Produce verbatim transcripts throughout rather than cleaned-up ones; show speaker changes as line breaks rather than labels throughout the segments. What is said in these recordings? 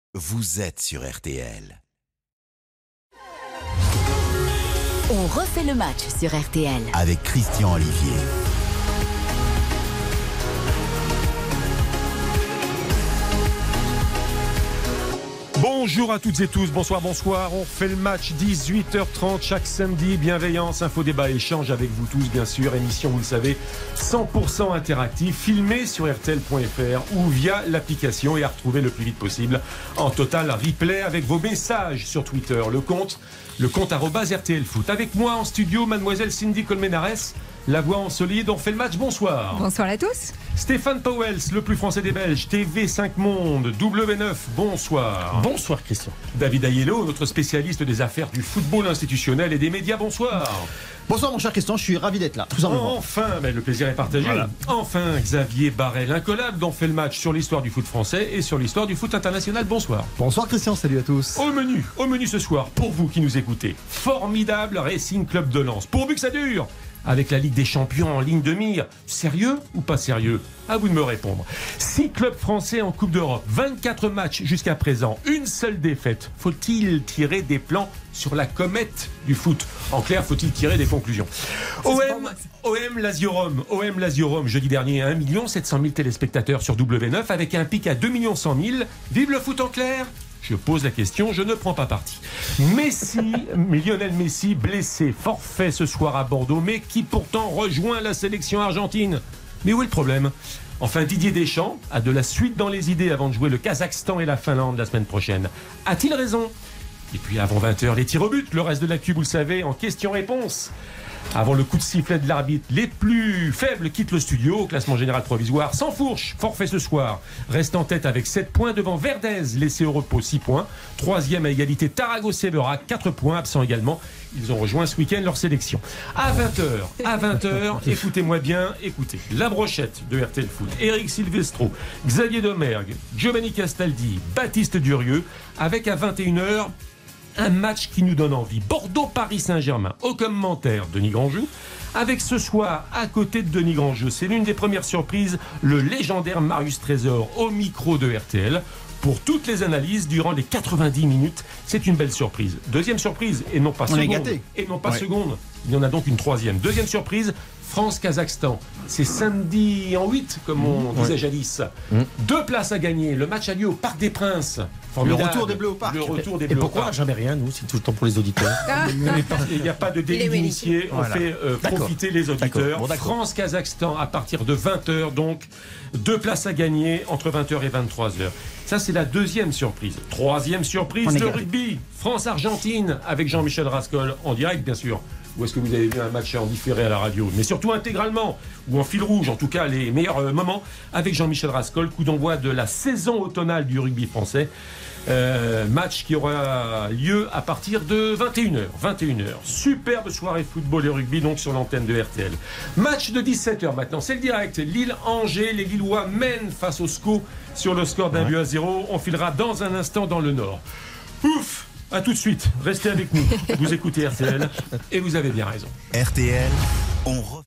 Vous êtes sur R T L.
On refait le match sur R T L.
Avec Christian Olivier.
Bonjour à toutes et tous, bonsoir, bonsoir. On fait le match dix-huit heures trente chaque samedi. Bienveillance, info, débat, échange avec vous tous, bien sûr. Émission, vous le savez, cent pour cent interactive, filmée sur R T L point F R ou via l'application et à retrouver le plus vite possible en total replay avec vos messages sur Twitter. Le compte, le compte arobase R T L Foot. Avec moi en studio, mademoiselle Cindy Colmenares, la voix en solide. On fait le match, bonsoir.
Bonsoir à tous.
Stéphane Pauwels, le plus français des Belges, T V cinq Monde, W neuf, bonsoir.
Bonsoir Christian.
David Aiello, notre spécialiste des affaires du football institutionnel et des médias, bonsoir.
Bonsoir mon cher Christian, je suis ravi d'être là, tout simplement.
Enfin, mais le plaisir est partagé. Voilà. Enfin, Xavier Barret, incollable, dont fait le match sur l'histoire du foot français et sur l'histoire du foot international, bonsoir.
Bonsoir Christian, salut à tous.
Au menu, au menu ce soir, pour vous qui nous écoutez, formidable Racing Club de Lens, pourvu que ça dure. Avec la Ligue des Champions en ligne de mire. Sérieux ou pas sérieux? À vous de me répondre. Six clubs français en Coupe d'Europe, vingt-quatre matchs jusqu'à présent, une seule défaite. Faut-il tirer des plans sur la comète du foot? En clair, faut-il tirer des conclusions? O M, O M Lazio Rome, O M Lazio Rome, jeudi dernier, un million sept cent mille téléspectateurs sur W neuf avec un pic à deux millions cent mille. Vive le foot en clair? Je pose la question, je ne prends pas parti. Messi, Lionel Messi, blessé, forfait ce soir à Bordeaux, mais qui pourtant rejoint la sélection argentine. Mais où est le problème? Enfin, Didier Deschamps a de la suite dans les idées avant de jouer le Kazakhstan et la Finlande la semaine prochaine. A-t-il raison? Et puis avant vingt heures, les tirs au but, le reste de l'actu, vous le savez, en question-réponse. Avant le coup de sifflet de l'arbitre, les plus faibles quittent le studio au classement général provisoire. Sans fourche, forfait ce soir. Reste en tête avec sept points devant Verdez, laissé au repos six points. Troisième à égalité, Tarago-Séverac, quatre points, absents également. Ils ont rejoint ce week-end leur sélection. À vingt heures, à vingt heures, écoutez-moi bien, écoutez. La brochette de R T L Foot, Eric Silvestro, Xavier Domergue, Giovanni Castaldi, Baptiste Durieux, avec à vingt et une heures... un match qui nous donne envie. Bordeaux-Paris Saint-Germain. Au commentaire, Denis Grandjeu. Avec ce soir, à côté de Denis Grandjeu, c'est l'une des premières surprises, le légendaire Marius Trésor au micro de R T L. Pour toutes les analyses durant les quatre-vingt-dix minutes, c'est une belle surprise. Deuxième surprise, et non pas
On
seconde.
est gâtés.
Et non pas
Ouais.
seconde. Il y en a donc une troisième. Deuxième surprise, France-Kazakhstan. C'est samedi en huit, comme on
Mmh.
disait jadis.
Mmh.
Deux places à gagner. Le match a lieu au Parc des Princes. Formidable.
Le retour des Bleus au Parc.
Le retour des
Et
Bleus au
pourquoi on n'a
Parc.
jamais rien, nous? C'est tout le temps pour les auditeurs.
Il n'y a pas de délit
Il est
d'initié, on
Voilà.
fait euh,
D'accord.
profiter les
D'accord.
auditeurs.
Bon, d'accord.
France-Kazakhstan à partir de vingt heures, donc deux places à gagner entre vingt heures et vingt-trois heures. Ça, c'est la deuxième surprise. Troisième surprise,
On est
le
gâtés.
rugby. France-Argentine avec Jean-Michel Rascol en direct, bien sûr. Ou est-ce que vous avez vu un match en différé à la radio? Mais surtout intégralement, ou en fil rouge, en tout cas les meilleurs euh, moments avec Jean-Michel Rascol, coup d'envoi de la saison automnale du rugby français. Euh, match qui aura lieu à partir de vingt et une heures. vingt et une heures. Superbe soirée football et rugby donc sur l'antenne de R T L. Match de dix-sept heures maintenant, c'est le direct. Lille-Angers, les Lillois mènent face au S C O sur le score d'un but à zéro. On filera dans un instant dans le Nord. Ouf! À tout de suite, restez avec nous. Vous écoutez R T L et vous avez bien raison.
R T L, on, re-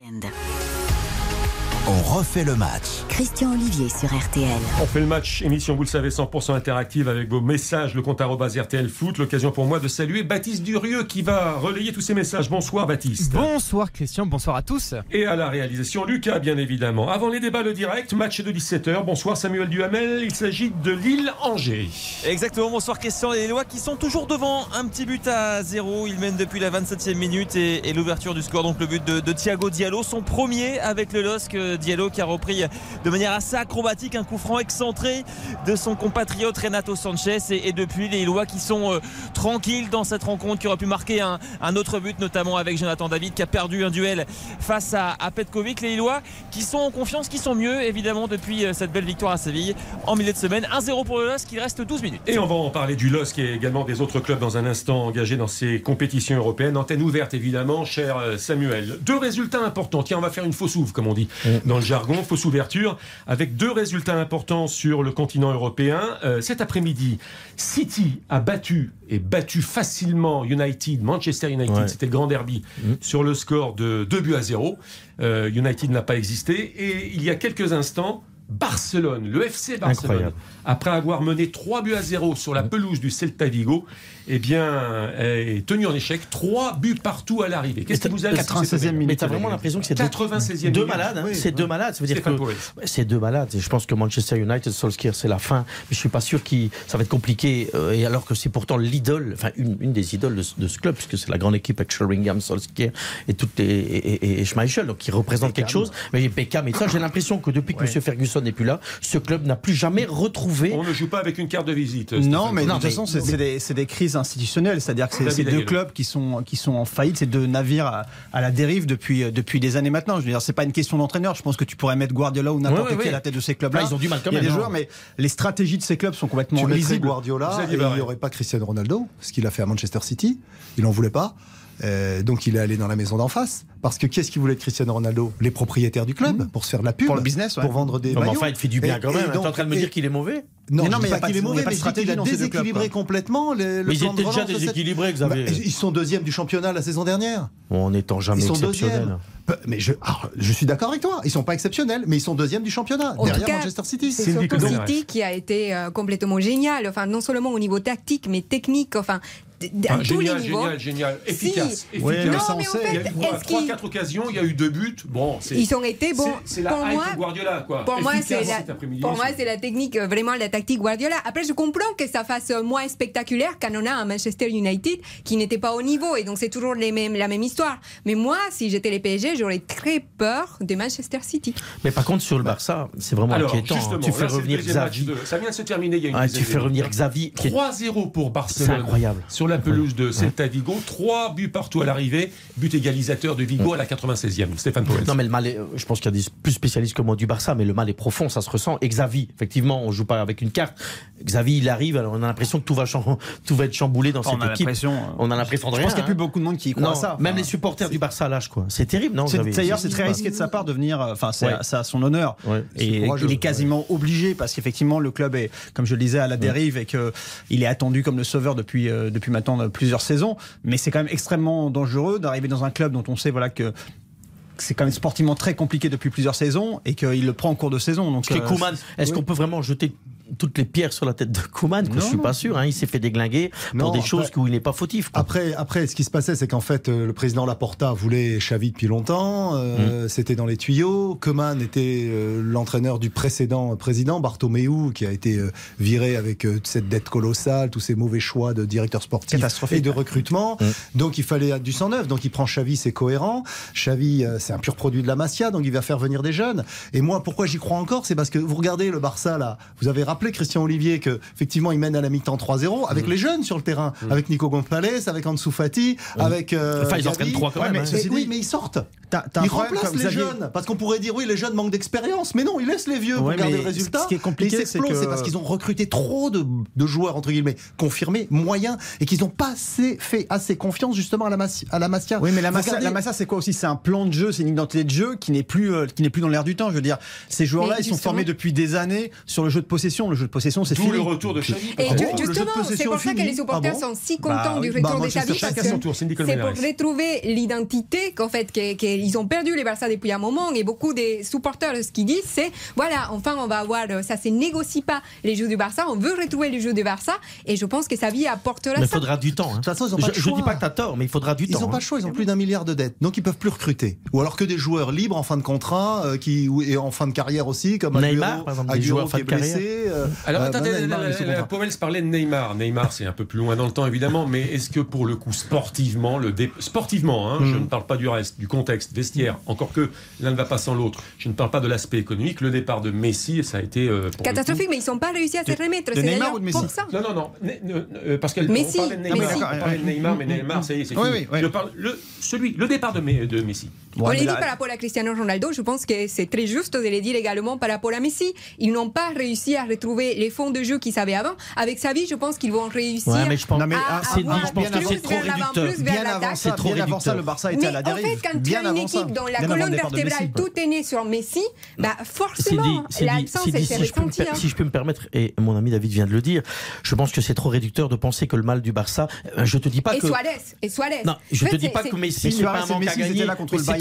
on refait le match.
Christian Olivier sur R T L.
On fait le match, émission, vous le savez, cent pour cent interactive avec vos messages, le compte arobase R T L Foot. L'occasion pour moi de saluer Baptiste Durieux qui va relayer tous ces messages. Bonsoir Baptiste.
Bonsoir Christian, bonsoir à tous.
Et à la réalisation, Lucas, bien évidemment. Avant les débats, le direct, match de dix-sept heures. Bonsoir Samuel Duhamel, il s'agit de Lille-Angers.
Exactement, bonsoir Christian. Les Lillois qui sont toujours devant, un petit but à zéro. Ils mènent depuis la vingt-septième minute et, et l'ouverture du score, donc le but de, de Thiago Diallo. Son premier avec le L O S C. Diallo qui a repris de manière assez acrobatique un coup franc excentré de son compatriote Renato Sanchez. Et, et depuis, les Lillois qui sont euh, tranquilles dans cette rencontre, qui aurait pu marquer un, un autre but, notamment avec Jonathan David qui a perdu un duel face à, à Petkovic. Les Lillois qui sont en confiance, qui sont mieux évidemment depuis euh, cette belle victoire à Séville en milieu de semaine. un zéro pour le L O S C, il reste douze minutes.
Et on va en parler du L O S C et également des autres clubs dans un instant engagés dans ces compétitions européennes. Antenne ouverte évidemment, cher Samuel. Deux résultats importants. Tiens, on va faire une fausse ouvre comme on dit dans le jargon, fausse ouverture, avec deux résultats importants sur le continent européen. Euh, cet après-midi, City a battu et battu facilement United, Manchester United,
Ouais.
c'était le grand derby, mmh. sur le score de deux buts à zéro. Euh, United n'a pas existé. Et il y a quelques instants, Barcelone, le F C Barcelone,
Incroyable.
après avoir mené trois buts à zéro sur la pelouse du Celta Vigo, eh bien, est tenu en échec. trois buts partout à l'arrivée. Qu'est-ce qui vous a
quatre-vingt-seizième minute. Mais t'as vraiment l'impression que c'est deux,
quatre-vingt-seizième
deux
minute.
malades. Hein.
Oui,
c'est
oui.
deux malades. Ça veut dire
Stéphane
que
Powell.
c'est deux malades. Et je pense que Manchester United, Solskjaer, c'est la fin. Mais je suis pas sûr que ça va être compliqué. Euh, et alors que c'est pourtant l'idole, enfin une, une des idoles de, de ce club, puisque c'est la grande équipe avec Sheringham, Solskjaer et toutes les, et, et, et Schmeichel, donc qui représente quelque chose. Mais Beckham et ça, j'ai l'impression que depuis que ouais. M. Ferguson n'est plus là, ce club n'a plus jamais retrouvé.
On ne joue pas avec une carte de visite.
Non, mais
non,
de toute
mais,
façon, c'est, c'est, des, c'est des crises institutionnelles. C'est-à-dire que c'est, c'est deux clubs qui sont, qui sont en faillite, c'est deux navires à, à la dérive depuis, depuis des années maintenant. Je veux dire, c'est pas une question d'entraîneur. Je pense que tu pourrais mettre Guardiola ou n'importe ouais, ouais, qui ouais. à la tête de ces clubs-là.
Là, ils ont du mal quand même.
Il y a des joueurs, mais les stratégies de ces clubs sont complètement
tu
lisibles.
Guardiola, et il n'y aurait pas Cristiano Ronaldo, ce qu'il a fait à Manchester City. Il n'en voulait pas. Euh, donc il est allé dans la maison d'en face. Parce que qu'est-ce qui voulait de Cristiano Ronaldo ? Les propriétaires du club, mmh. pour se faire de la pub,
pour le business, ouais.
pour vendre des
non,
maillots.
Mais enfin, il fait du bien et, quand même. Tu es en train de me dire qu'il est mauvais ?
Non,
mais non,
je
mais
dis pas qu'il est mauvais, mais il a déséquilibré complètement le, le
mais
plan
ils étaient
de
déjà déséquilibrés, Xavier.
Bah, ils sont deuxième du championnat la saison dernière.
En n'étant jamais
ils sont
exceptionnels.
Deuxième. Mais je, alors, je suis d'accord avec toi. Ils sont pas exceptionnels, mais ils sont deuxième du championnat
en
derrière
cas,
Manchester City.
C'est surtout City qui a été euh, complètement génial. Enfin, non seulement au niveau tactique, mais technique. Enfin.
Ah, génial, génial, génial, efficace.
Si.
efficace.
Oui, non, mais en fait,
il y a eu trois quatre occasions, il y a eu deux buts. Bon, c'est,
ils ont été bons.
C'est, c'est la
pour
hype
moi,
Guardiola, quoi.
Pour moi, c'est la, pour moi, c'est la technique, vraiment la tactique Guardiola. Après, je comprends que ça fasse moins spectaculaire quand on a un Manchester United qui n'était pas au niveau, et donc c'est toujours les mêmes, la même histoire. Mais moi, si j'étais les P S G, j'aurais très peur de Manchester City.
Mais par contre, sur le Barça, c'est vraiment
Alors,
inquiétant.
Tu
fais
là,
revenir Xavi.
De, ça vient de se terminer il y a une
ah, Tu fais revenir Xavi.
trois zéro pour Barcelone.
C'est incroyable.
Sur la pelouse de Celta Vigo, trois buts partout à l'arrivée, but égalisateur de Vigo à la quatre-vingt-seizième. Stéphane Powell.
Non, mais le mal est, je pense qu'il y a des plus spécialistes que moi du Barça, mais le mal est profond, ça se ressent. Et Xavi, effectivement, on joue pas avec une carte. Xavi, il arrive, alors on a l'impression que tout va, cham- tout va être chamboulé dans cette
on a
équipe.
L'impression,
on a l'impression de
rien. Je pense qu'il n'y a plus beaucoup de monde qui y croit
non,
à ça.
Même
enfin,
les supporters du Barça lâchent, quoi. C'est terrible, non,
c'est,
Xavi ?
D'ailleurs, c'est, c'est très risqué de sa part de venir. Enfin, c'est, ouais. c'est à son honneur.
Ouais,
et il est quasiment ouais. obligé, parce qu'effectivement, le club est, comme je le disais, à la dérive, ouais. et qu'il est attendu comme le sauveur depuis, euh, depuis maintenant plusieurs saisons. Mais c'est quand même extrêmement dangereux d'arriver dans un club dont on sait voilà, que c'est quand même sportivement très compliqué depuis plusieurs saisons et qu'il le prend en cours de saison. Donc,
euh, Koeman, est-ce oui. qu'on peut vraiment jeter toutes les pierres sur la tête de Koeman, que non, je suis non. pas sûr, hein, il s'est fait déglinguer non, pour des après, choses où il n'est pas fautif. Quoi.
Après, après, ce qui se passait, c'est qu'en fait, euh, le président Laporta voulait Xavi depuis longtemps, euh, mmh. c'était dans les tuyaux. Koeman était euh, l'entraîneur du précédent président, Bartomeu, qui a été euh, viré avec euh, cette dette colossale, tous ces mauvais choix de directeur sportif et de recrutement. Mmh. Donc il fallait du sang neuf. Donc il prend Xavi, c'est cohérent. Xavi, euh, c'est un pur produit de la Masia, donc il va faire venir des jeunes. Et moi, pourquoi j'y crois encore, c'est parce que vous regardez le Barça là, vous avez rappelé Christian Olivier que effectivement il mène à la mi-temps trois zéro avec mmh. les jeunes sur le terrain, mmh. avec Nico Gonzalez, avec Ansu Fati, mmh. avec euh,
enfin ils en prennent trois quand
ouais,
même.
Mais,
hein.
mais, oui, mais ils sortent. T'as, t'as ils remplacent les Xavier... jeunes parce qu'on pourrait dire oui les jeunes manquent d'expérience, mais non ils laissent les vieux ouais, pour garder le résultat.
Ce qui est compliqué,
c'est, que... c'est parce qu'ils ont recruté trop de, de joueurs entre guillemets confirmés, moyens, et qu'ils n'ont pas assez fait assez confiance justement à la Masia. À la Masia.
Oui, mais la Masia, regardez... la Masia c'est quoi aussi ? C'est un plan de jeu, c'est une identité de jeu qui n'est plus euh, qui n'est plus dans l'air du temps. Je veux dire, ces joueurs-là ils sont formés depuis des années sur le jeu de possession. Le jeu de possession c'est
Tout
fini.
Le retour de Xavi.
Et ah bon, justement, c'est pour ça fini. Que les supporters ah bon sont si contents bah, du retour bah, de Xavi, parce que c'est pour retrouver l'identité qu'en fait qu'ils ont perdu les Barça depuis un moment, et beaucoup des supporters ce qu'ils disent c'est voilà, enfin on va avoir ça, se négocie pas les jeux du Barça, on veut retrouver les jeux du Barça, et je pense que Xavi apportera ça.
Mais il faudra du temps. Hein. De toute façon, ils ont pas je, je dis pas que t'as tort, mais il faudra du
ils
temps.
Ils ont
hein.
pas le choix, ils ont plus d'un milliard de dettes, donc ils peuvent plus recruter. Ou alors que des joueurs libres en fin de contrat, euh, qui et en fin de carrière aussi, comme
Neymar, par exemple, des joueurs en fin de carrière.
Euh, alors attendez, Powell parlait de Neymar. Neymar, c'est un peu plus loin dans le temps évidemment, mais est-ce que pour le coup sportivement, le dé... sportivement, hein, mm. je ne parle pas du reste, du contexte, vestiaire, encore que l'un ne va pas sans l'autre. Je ne parle pas de l'aspect économique. Le départ de Messi, ça a été euh,
catastrophique, mais ils n'ont pas réussi à se remettre.
De
c'est
Neymar ou de Messi
pour ça.
Non, non, non, euh, parce qu'elle
Messi,
parlait de Neymar,
Messi.
on parlait de Neymar, mais Neymar, ça y est, c'est
oui,
fini.
Oui, oui.
Je parle le celui, le départ de, de Messi.
On ouais, l'a dit là... par rapport à Cristiano Ronaldo, je pense que c'est très juste de le dire également par rapport à Messi. Ils n'ont pas réussi à retrouver les fonds de jeu qu'ils avaient avant. Avec Xavi, je pense qu'ils vont réussir
ouais, mais je pense,
à,
mais,
à
c'est,
avoir
je pense
plus
que c'est trop réducteur.
Plus vers
bien avant ça,
trop
bien avant ça, le Barça était
mais
à la dérive.
en fait, quand tu as une équipe dont la colonne vertébrale tout est né sur Messi, bah forcément, l'absence elle s'est ressentie.
Si je peux me permettre, et mon ami David vient de le dire, je pense que c'est trop réducteur de penser que le mal du Barça. Je te dis pas
et
que.
Suarez, et Suarez.
Non, je te dis pas que Messi n'est pas un manque à gagner.
là contre le Bayern.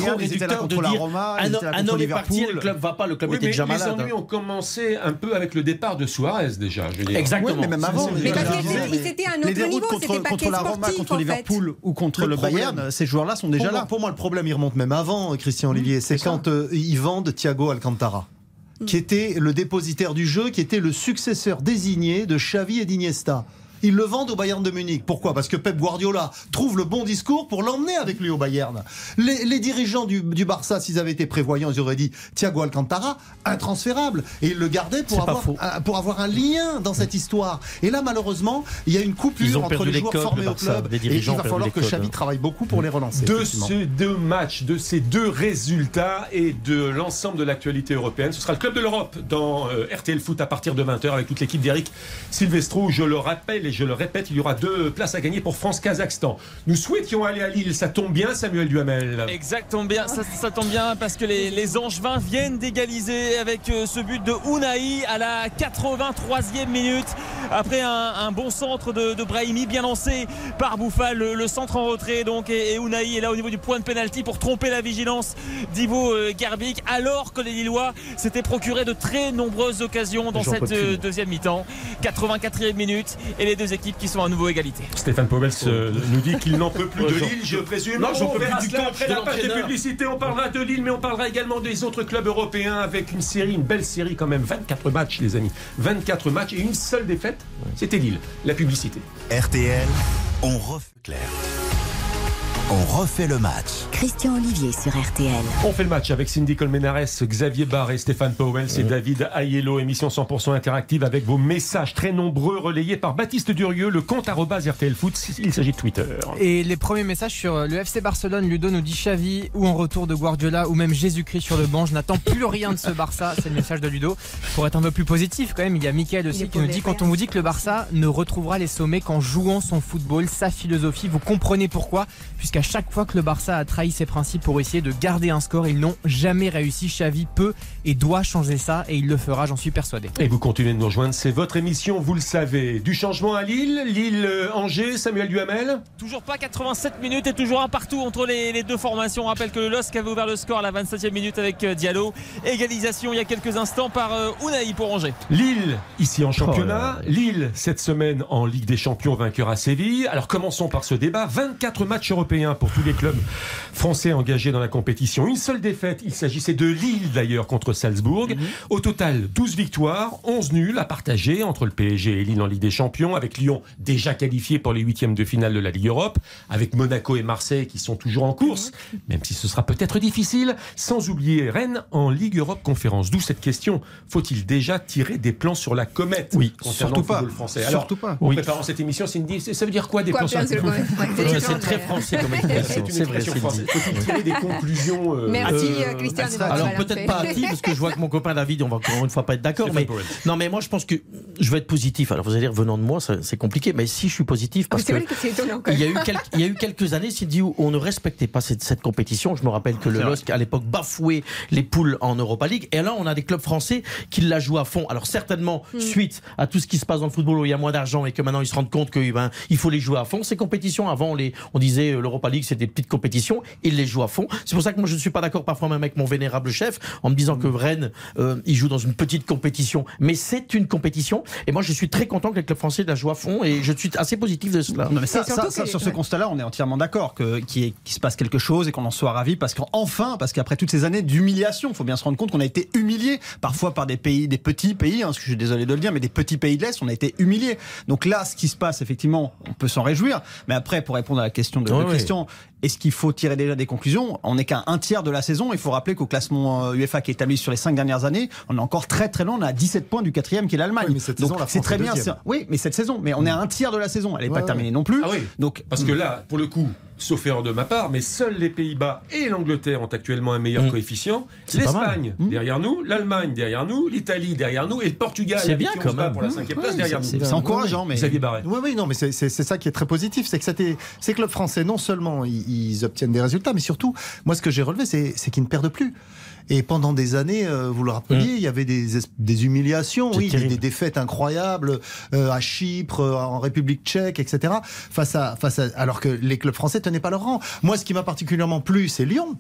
trop réducteur de dire Roma, un, un homme est parti, le club va pas, le club oui, était déjà malade.
Les ennuis ont commencé un peu avec le départ de Suarez déjà. Je veux dire.
Exactement.
Oui, mais même avant.
Mais parce que c'était un autre niveau, c'était pas
contre la Roma, contre Liverpool ou contre le Bayern, ces joueurs-là sont déjà là.
Pour moi, le problème, il remonte même avant, Christian Olivier. C'est quand ils vendent Thiago Alcantara, qui était le dépositaire du jeu, qui était le successeur désigné de Xavi et d'Iniesta. Ils le vendent au Bayern de Munich. Pourquoi ? Parce que Pep Guardiola trouve le bon discours pour l'emmener avec lui au Bayern. Les, les dirigeants du, du Barça, s'ils avaient été prévoyants, ils auraient dit Thiago Alcantara, intransférable. Et ils le gardaient pour, avoir un, pour avoir un lien dans cette histoire. Et là, malheureusement, il y a une coupure entre les joueurs codes, formés au club. Et il va falloir que Xavi travaille beaucoup pour les relancer.
De ces deux matchs, de ces deux résultats et de l'ensemble de l'actualité européenne, ce sera le Club de l'Europe dans euh, R T L Foot à partir de vingt heures avec toute l'équipe d'Eric Silvestro. Je le rappelle, je le répète, il y aura deux places à gagner pour France-Kazakhstan. Nous souhaitions aller à Lille, ça tombe bien, Samuel Duhamel.
Exactement bien, ça, ça tombe bien parce que les, les Angevins viennent d'égaliser avec euh, ce but de Ounahi à la quatre-vingt-troisième minute. Après un, un bon centre de, de Brahimi, bien lancé par Bouffal, le, le centre en retrait donc, et, et Ounahi est là au niveau du point de pénalty pour tromper la vigilance d'Ivo euh, Gerbic, alors que les Lillois s'étaient procuré de très nombreuses occasions dans cette euh, deuxième mi-temps. quatre-vingt-quatrième minute et les deux équipes qui sont à nouveau égalité.
Stéphane Powell euh, nous dit qu'il n'en peut plus de Lille, je présume.
Non, j'en
on
peux
verra
plus du
cela
coach,
après
de
la page de
l'entraîneur.
publicité. On parlera de Lille, mais on parlera également des autres clubs européens avec une série, une belle série quand même. vingt-quatre matchs, les amis. vingt-quatre matchs et une seule défaite. C'était Lille. La publicité.
R T L, on refait clair. On refait le match.
Christian Olivier sur R T L.
On fait le match avec Cindy Colmenares, Xavier Barre et Stéphane Powell. C'est mmh. David Aiello, émission cent pour cent interactive avec vos messages très nombreux relayés par Baptiste Durieux, le compte arobase R T L Foot. Il s'agit de Twitter.
Et les premiers messages sur le F C Barcelone, Ludo nous dit Xavi ou en retour de Guardiola ou même Jésus-Christ sur le banc. Je n'attends plus rien de ce Barça. C'est le message de Ludo. Pour être un peu plus positif quand même, il y a Mickaël aussi qui nous dit quand on vous dit que le Barça ne retrouvera les sommets qu'en jouant son football, sa philosophie, vous comprenez pourquoi, puisqu'à chaque fois que le Barça a trahi ses principes pour essayer de garder un score, ils n'ont jamais réussi. Xavi peut et doit changer ça et il le fera, j'en suis persuadé.
Et vous continuez de nous rejoindre, c'est votre émission, vous le savez. Du changement à Lille, Lille-Angers, Samuel Duhamel.
Toujours pas, quatre-vingt-sept minutes et toujours un partout entre les, les deux formations. On rappelle que le L O S C avait ouvert le score à la vingt-septième minute avec Diallo. Égalisation il y a quelques instants par euh, Ounahi pour Angers.
Lille, ici en championnat. Oh Lille, cette semaine en Ligue des Champions, vainqueur à Séville. Alors commençons par ce débat. vingt-quatre matchs européens pour tous les clubs français engagés dans la compétition. Une seule défaite, il s'agissait de Lille d'ailleurs contre Salzbourg. Mmh. Au total, douze victoires, onze nuls à partager entre le P S G et Lille en Ligue des Champions, avec Lyon déjà qualifié pour les huitièmes de finale de la Ligue Europe, avec Monaco et Marseille qui sont toujours en course, même si ce sera peut-être difficile, sans oublier Rennes en Ligue Europe Conférence. D'où cette question, faut-il déjà tirer des plans sur la comète
oui,
concernant le football français? Alors,
surtout pas.
En
oui.
préparant cette émission, Cindy, ça veut dire quoi des
quoi,
plans sur la comète?
C'est très français comme expression.
C'est vrai, faut-il tirer des conclusions euh,
Merci euh, Christian.
Euh, alors peut-être pas à qui, parce que je vois que mon copain David, on va encore une fois pas être d'accord. Mais non, mais moi je pense que je vais être positif. Alors vous allez dire venant de moi, ça, c'est compliqué, mais si je suis positif parce que,
que
il y a eu quelques, il y a eu quelques années, Cindy, où on ne respectait pas cette, cette compétition. Je me rappelle que le L O S C à l'époque bafouait les poules en Europa League, et là on a des clubs français qui la jouent à fond. Alors certainement mm. suite à tout ce qui se passe dans le football où il y a moins d'argent et que maintenant ils se rendent compte que ben il faut les jouer à fond. Ces compétitions avant on les, on disait l'Europa League c'était des petites compétitions, ils les jouent à fond. C'est pour ça que moi je ne suis pas d'accord parfois même avec mon vénérable chef en me disant que Rennes euh, il joue dans une petite compétition, mais c'est une compétition et moi je suis très content que les clubs français la jouent à fond et je suis assez positif de cela.
Non, mais ça, ça, ça, sur ce constat-là on est entièrement d'accord que, qu'il, qu'il se passe quelque chose et qu'on en soit ravis parce qu'enfin, parce qu'après toutes ces années d'humiliation, il faut bien se rendre compte qu'on a été humilié parfois par des pays, des petits pays, hein, parce que je suis désolé de le dire, mais des petits pays de l'Est, on a été humilié. Donc là, ce qui se passe, effectivement, on peut s'en réjouir, mais après, pour répondre à la question de,
oh,
de Christian, est-ce qu'il faut tirer déjà des conclusions? On n'est qu'à un tiers de la saison. Il faut rappeler qu'au classement UEFA qui est établi sur les cinq dernières années, on est encore très très loin. On est à dix-sept points du quatrième qui est l'Allemagne.
Oui, mais cette
Donc
saison, la
c'est
France
très
est
bien.
deuxième.
Oui, mais cette saison, mais on est à un tiers de la saison. Elle n'est ouais, pas ouais. terminée non plus.
Ah oui.
Donc
parce que là, pour le coup, sauf erreur de ma part, mais seuls les Pays-Bas et l'Angleterre ont actuellement un meilleur mmh. coefficient. C'est L'Espagne mmh. derrière nous, l'Allemagne derrière nous, l'Italie derrière nous et le Portugal.
C'est bien quand même
pour la cinquième
ouais,
place derrière
c'est,
nous.
C'est encourageant, mais
Xavier Barret.
Oui, oui, non, mais c'est, c'est, c'est ça qui est très positif, c'est que c'était, ces clubs français, non seulement ils, ils obtiennent des résultats, mais surtout, moi, ce que j'ai relevé, c'est, c'est qu'ils ne perdent plus. Et pendant des années, euh, vous le rappeliez, mmh. il y avait des, des humiliations, oui, des, des défaites incroyables euh, à Chypre, euh, en République tchèque, et cetera. Face à, face à, alors que les clubs français tenaient pas leur rang. Moi, ce qui m'a particulièrement plu, c'est Lyon.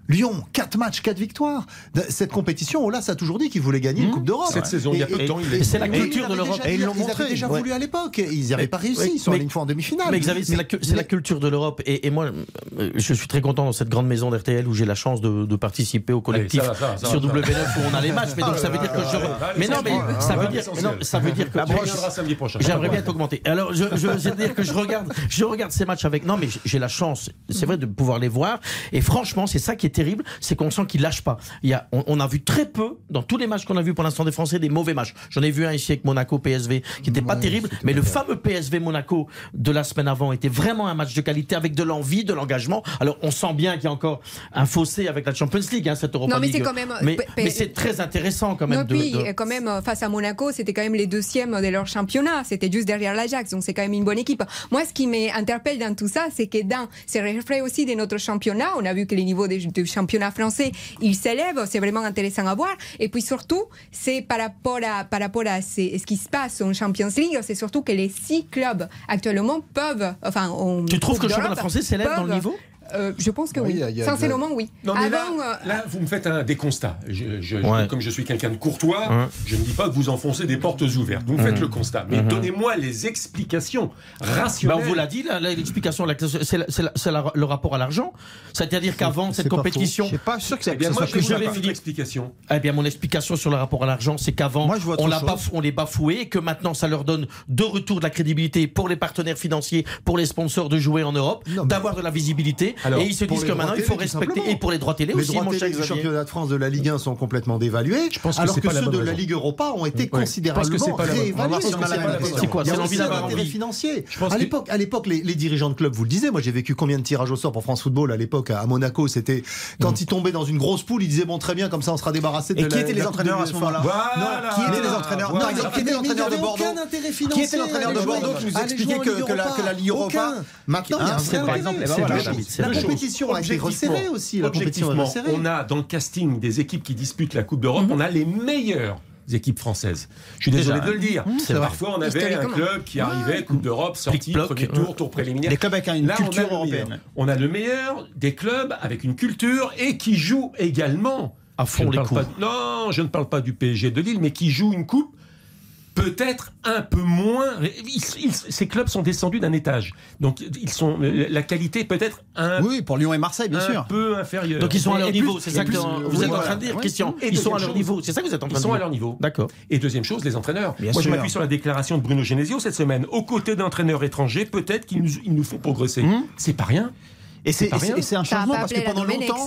Lyon, quatre matchs, quatre victoires. Cette compétition, Olas a toujours dit qu'il voulait gagner mmh. une Coupe d'Europe.
Cette saison, il y a peu de temps, il
est... c'est la culture de l'Europe.
Et ils l'ont montré. Ils avaient déjà voulu ouais. à l'époque. Ils n'y avaient pas réussi. Ouais. Ils sont allés une fois en demi-finale.
Mais Xavier, c'est, mais... la, c'est la culture de l'Europe. Et, et moi, je suis très content dans cette grande maison d'R T L où j'ai la chance de, de participer au collectif Allez, ça va, ça va, sur W neuf où on a les matchs. Mais donc ça veut dire que je. Mais non, mais ça veut dire. Non, ça veut dire que.
Samedi prochain.
J'aimerais bien t'augmenter. Alors, je veux dire que je regarde, je regarde ces matchs avec. Non, mais j'ai la chance, c'est vrai, de pouvoir les voir. Et franchement, c'est ça qui est terrible, c'est qu'on sent qu'ils lâchent pas. Il y a, on, on a vu très peu dans tous les matchs qu'on a vus pour l'instant des Français des mauvais matchs. J'en ai vu un ici avec Monaco P S V qui n'était pas ouais, terrible, mais le fameux P S V Monaco de la semaine avant était vraiment un match de qualité avec de l'envie, de l'engagement. Alors on sent bien qu'il y a encore un fossé avec la Champions League, hein, cette Europa
non, mais
League.
C'est quand même,
mais, P- mais c'est très intéressant quand même.
Non,
de,
puis
de...
quand même face à Monaco, c'était quand même les deuxièmes de leur championnat. C'était juste derrière l'Ajax, donc c'est quand même une bonne équipe. Moi, ce qui m'interpelle dans tout ça, c'est que dans ces reflets aussi de notre championnat, on a vu que les niveaux du championnat français, ils s'élèvent. C'est vraiment intéressant à voir. Et puis surtout, c'est par rapport à, par rapport à ce, ce qui se passe en Champions League, c'est surtout que les six clubs actuellement peuvent, enfin, on,
tu trouves que le championnat français s'élève dans le niveau?
Euh, je pense que oui. oui. Y a, Sincèrement, oui.
Non, mais Avant, là, euh... là, vous me faites un, des constats. Je, je, ouais. Comme je suis quelqu'un de courtois, ouais. je ne dis pas que vous enfoncez des portes ouvertes. Vous me faites mmh. le constat. Mais mmh. donnez-moi les explications rationnelles.
Ben on vous l'a dit, là, l'explication, c'est, la, c'est, la, c'est la, le rapport à l'argent. C'est-à-dire qu'avant cette compétition.
Je ne suis pas sûr que c'est
eh bien, moi, que j'avais une explication.
Eh bien, mon explication sur le rapport à l'argent, c'est qu'avant, moi, on, l'a bafou, on les bafouait et que maintenant, ça leur donne de retour de la crédibilité pour les partenaires financiers, pour les sponsors de jouer en Europe, non, mais... d'avoir de la visibilité. Alors, et ils se disent que maintenant il faut respecter, et pour les droits télé
les
aussi,
droits mon télé du championnat de France de la Ligue un sont complètement dévalués, je pense que alors que ceux de la Ligue Europa ont été oui. considérablement réévalués.
C'est quoi? C'est l'envie d'avoir
intérêt financier. À l'époque, à l'époque, les, les dirigeants de club, vous le disiez, moi j'ai vécu combien de tirages au sort pour France Football à l'époque à Monaco, c'était quand mmh. ils tombaient dans une grosse poule, ils disaient bon très bien, comme ça on sera débarrassé de.
Et qui étaient les entraîneurs à ce moment-là? Qui étaient les entraîneurs? Par exemple, qui était l'entraîneur de Bordeaux? Qui était l'entraîneur de Bordeaux qui nous expliquait que la Ligue Europa?
Maintenant, il y a un vrai exemple. La compétition a été resserrée aussi. La
Objectivement, on a dans le casting des équipes qui disputent la Coupe d'Europe, mmh. on a les meilleures équipes françaises. Je suis désolé Déjà, de le dire. Mmh, Parfois, on avait un club qui arrivait, Coupe d'Europe, sortie, premier tour, tour préliminaire.
Les clubs avec une
Là,
culture
on
européenne.
On a le meilleur des clubs avec une culture et qui joue également
à fond les coups.
Non, je ne parle pas du P S G de Lille, mais qui joue une coupe peut-être un peu moins. Ils, ils, ces clubs sont descendus d'un étage, donc ils sont la qualité peut-être un.
Oui, pour Lyon et Marseille, bien
un
sûr.
Un peu inférieure.
Donc ils sont à leur niveau. C'est ça que
plus,
vous
oui,
êtes
voilà.
en train de dire,
ouais.
Christian. Ils sont à leur
chose,
niveau. C'est ça que vous êtes en train de dire.
Ils sont à leur niveau.
D'accord.
Et deuxième chose, les entraîneurs.
Bien
Moi,
sûr.
je m'appuie sur la déclaration de Bruno Genesio cette semaine. Aux côtés d'entraîneurs étrangers, peut-être qu'ils nous, ils nous font progresser. Mmh. C'est pas rien.
Et c'est, c'est, et c'est un changement parce que pendant longtemps,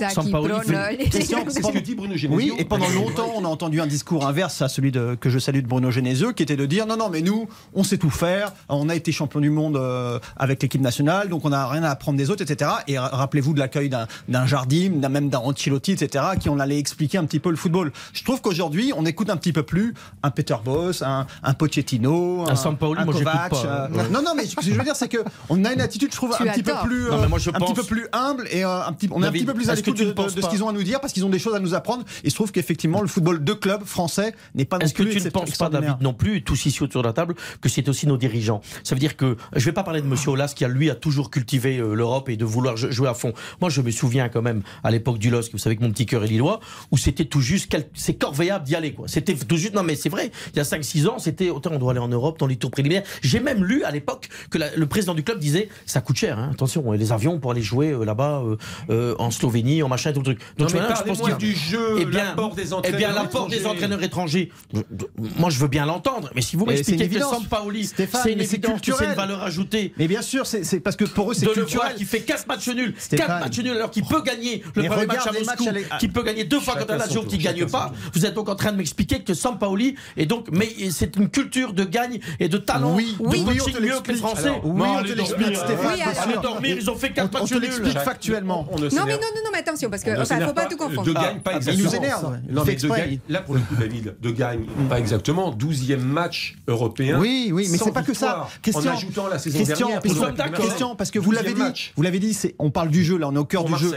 c'est ce que dit Bruno Genesio.
Oui, et pendant longtemps, on a entendu un discours inverse à celui de, que je salue de Bruno Genesio, qui était de dire non, non, mais nous, on sait tout faire, on a été champion du monde euh, avec l'équipe nationale, donc on n'a rien à apprendre des autres, et cetera. Et rappelez-vous de l'accueil d'un, d'un Jardim, d'un, même d'un Ancelotti, et cetera, qui on allait expliquer un petit peu le football. Je trouve qu'aujourd'hui, on écoute un petit peu plus un Peter Bosz, un, un Pochettino, un,
un Sampaoli,
un
moi
Kovac.
Pas,
euh, ouais. Non, non, mais ce que je veux dire, c'est que on a une attitude, je trouve, tu un petit peu plus, euh, non, moi, je un pense... petit peu plus humble et euh, un petit, on est David, un petit peu plus à l'écoute de, de, de ce qu'ils ont à nous dire parce qu'ils ont des choses à nous apprendre. Il se trouve qu'effectivement le football de club français n'est pas non
Est-ce
plus.
Est-ce que tu ne penses pas, David, non plus, tous ici autour de la table, que c'est aussi nos dirigeants? Ça veut dire que je ne vais pas parler de Monsieur Aulas qui a lui a toujours cultivé euh, l'Europe et de vouloir jouer à fond. Moi, je me souviens quand même à l'époque du L O S C, vous savez que mon petit cœur est lillois, où c'était tout juste, quel... c'est corvéable d'y aller quoi. C'était tout juste. Non mais c'est vrai. Il y a cinq six ans, c'était autant on doit aller en Europe dans les tours préliminaires. J'ai même lu à l'époque que la, le président du club disait ça coûte cher. Hein, attention, les avions pour aller jouer euh, là-bas euh, euh, en Slovénie, en machin, tout le truc.
Donc non, je pense qu'il du jeu, eh bien, l'apport des entraîneurs,
eh bien, l'apport des entraîneurs étrangers. Moi, je veux bien l'entendre, mais si vous m'expliquez que Sampaoli, c'est une évidence, que c'est une valeur ajoutée.
Mais bien sûr, c'est, c'est parce que pour eux, c'est
de
culturel.
Le qui fait quatre matchs nuls, quatre matchs nuls, alors qu'il peut gagner le premier match à Moscou, qui peut gagner deux fois contre la Lazio, qui gagne pas. Vous êtes donc en train de m'expliquer que Sampaoli est donc, mais c'est une culture de gagne et de talent,
oui,
de
oui,
coaching mieux que les Français.
Oui, on te l'explique, Stéphane.
Allez dormir, ils ont fait quatre matchs nuls.
On te l'explique factuellement.
Non, mais non, non, mais attention, parce que enfin, faut pas tout confondre.
De gagne, pas exactement.
Il nous énerve.
Non, mais de gagne, là pour le coup, David, de gagne, pas exactement. douzième match européen.
Oui, oui, mais c'est pas que ça.
Question, en ajoutant la saison dernière.
Question, parce que vous l'avez dit, vous l'avez dit, on parle du jeu, là, on est au cœur du jeu.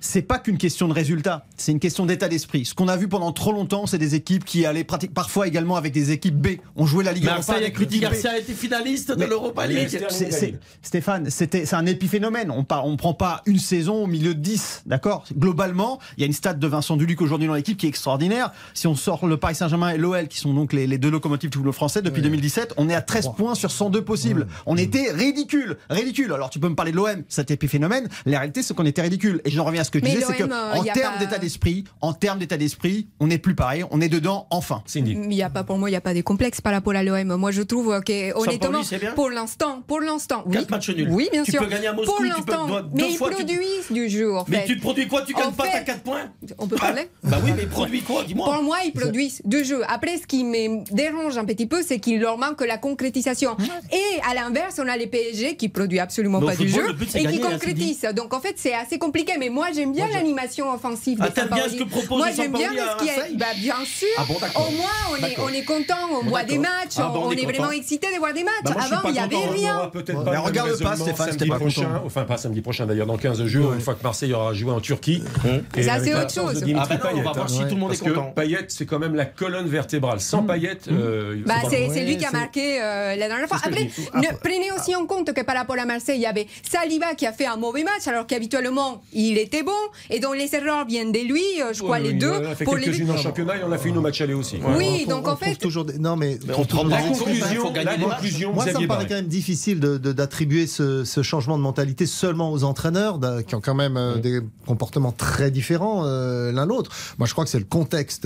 c'est pas qu'une question de résultat, c'est une question d'état d'esprit. Ce qu'on a vu pendant trop longtemps, c'est des équipes qui allaient pratiquement parfois également avec des équipes B. On jouait la Ligue Europa avec
Rudy Garcia a été finaliste de l'Europa League.
C'est, c'est, Stéphane, c'était, c'est un épiphénomène. On ne prend pas une saison au milieu de dix, d'accord ? Globalement, il y a une stat de Vincent Duluc aujourd'hui dans l'équipe qui est extraordinaire. Si on sort le Paris Saint-Germain et l'O L, qui sont donc les, les deux locomotives du football français depuis ouais. deux mille dix-sept, on est à treize points sur cent deux possibles. Ouais. On était ridicule, ridicule. Alors tu peux me parler de l'O M, cet épiphénomène. La réalité, c'est qu'on était ridicule. Et j'en reviens à ce que tu disais, c'est que en termes pas... d'état d'esprit, en termes d'état d'esprit, on n'est plus pareil, on est dedans enfin.
Cindy. Il y a pas pour moi, il y a pas de complexe par rapport à l'O M. Moi, je trouve que honnêtement, pour l'instant, pour l'instant, oui.
quatre matchs nuls.
Oui, bien
tu
sûr.
Tu peux gagner à Moscou,
pour
tu peux
l'instant,
deux
mais
fois.
ils produisent
tu...
du jeu. En fait.
Mais tu te produis quoi ? Tu gagnes
en
pas,
fait,
t'as quatre points.
On peut parler ?
Bah oui, mais produis quoi ? Dis-moi.
Pour moi, ils produisent du jeu. Après, ce qui me dérange un petit peu, c'est qu'il leur manque la concrétisation. Et à l'inverse, on a les P S G qui produisent absolument mais pas du jeu et qui concrétisent. Donc en fait, c'est assez compliqué. Mais moi, j'aime bien moi, l'animation offensive.
Ah, t'aimes bien ce que propose
Moi, j'aime bien ce qui est. Bah, bien sûr.
Ah bon,
au moins, on est, on est content. On bon, voit des matchs. Ah, bon, on, on est, est vraiment excité de voir des matchs.
Bah, moi,
Avant, il n'y avait rien.
Mais
regarde pas, Stéphane.
Samedi prochain, enfin pas samedi prochain d'ailleurs, dans quinze jours, une fois que Marseille aura joué en Turquie.
Ça, c'est autre chose.
On va voir si tout le monde est content. Payet, c'est quand même la colonne vertébrale. Sans Payet,
c'est lui qui a marqué la dernière fois. Après, prenez aussi en compte que par rapport à Marseille, il y avait Saliba qui a fait un mauvais match, alors qu'habituellement il était bon, et donc les erreurs viennent de lui, je crois les deux.
On a fait quelques-unes en championnat et on a fait une au match aller aussi.
Oui, donc en fait.
Non, mais
la conclusion, la conclusion.
Moi, ça me paraît quand même difficile d'attribuer ce changement de mentalité seulement aux entraîneurs, qui ont quand même des comportements très différents l'un l'autre. Moi, je crois que c'est le contexte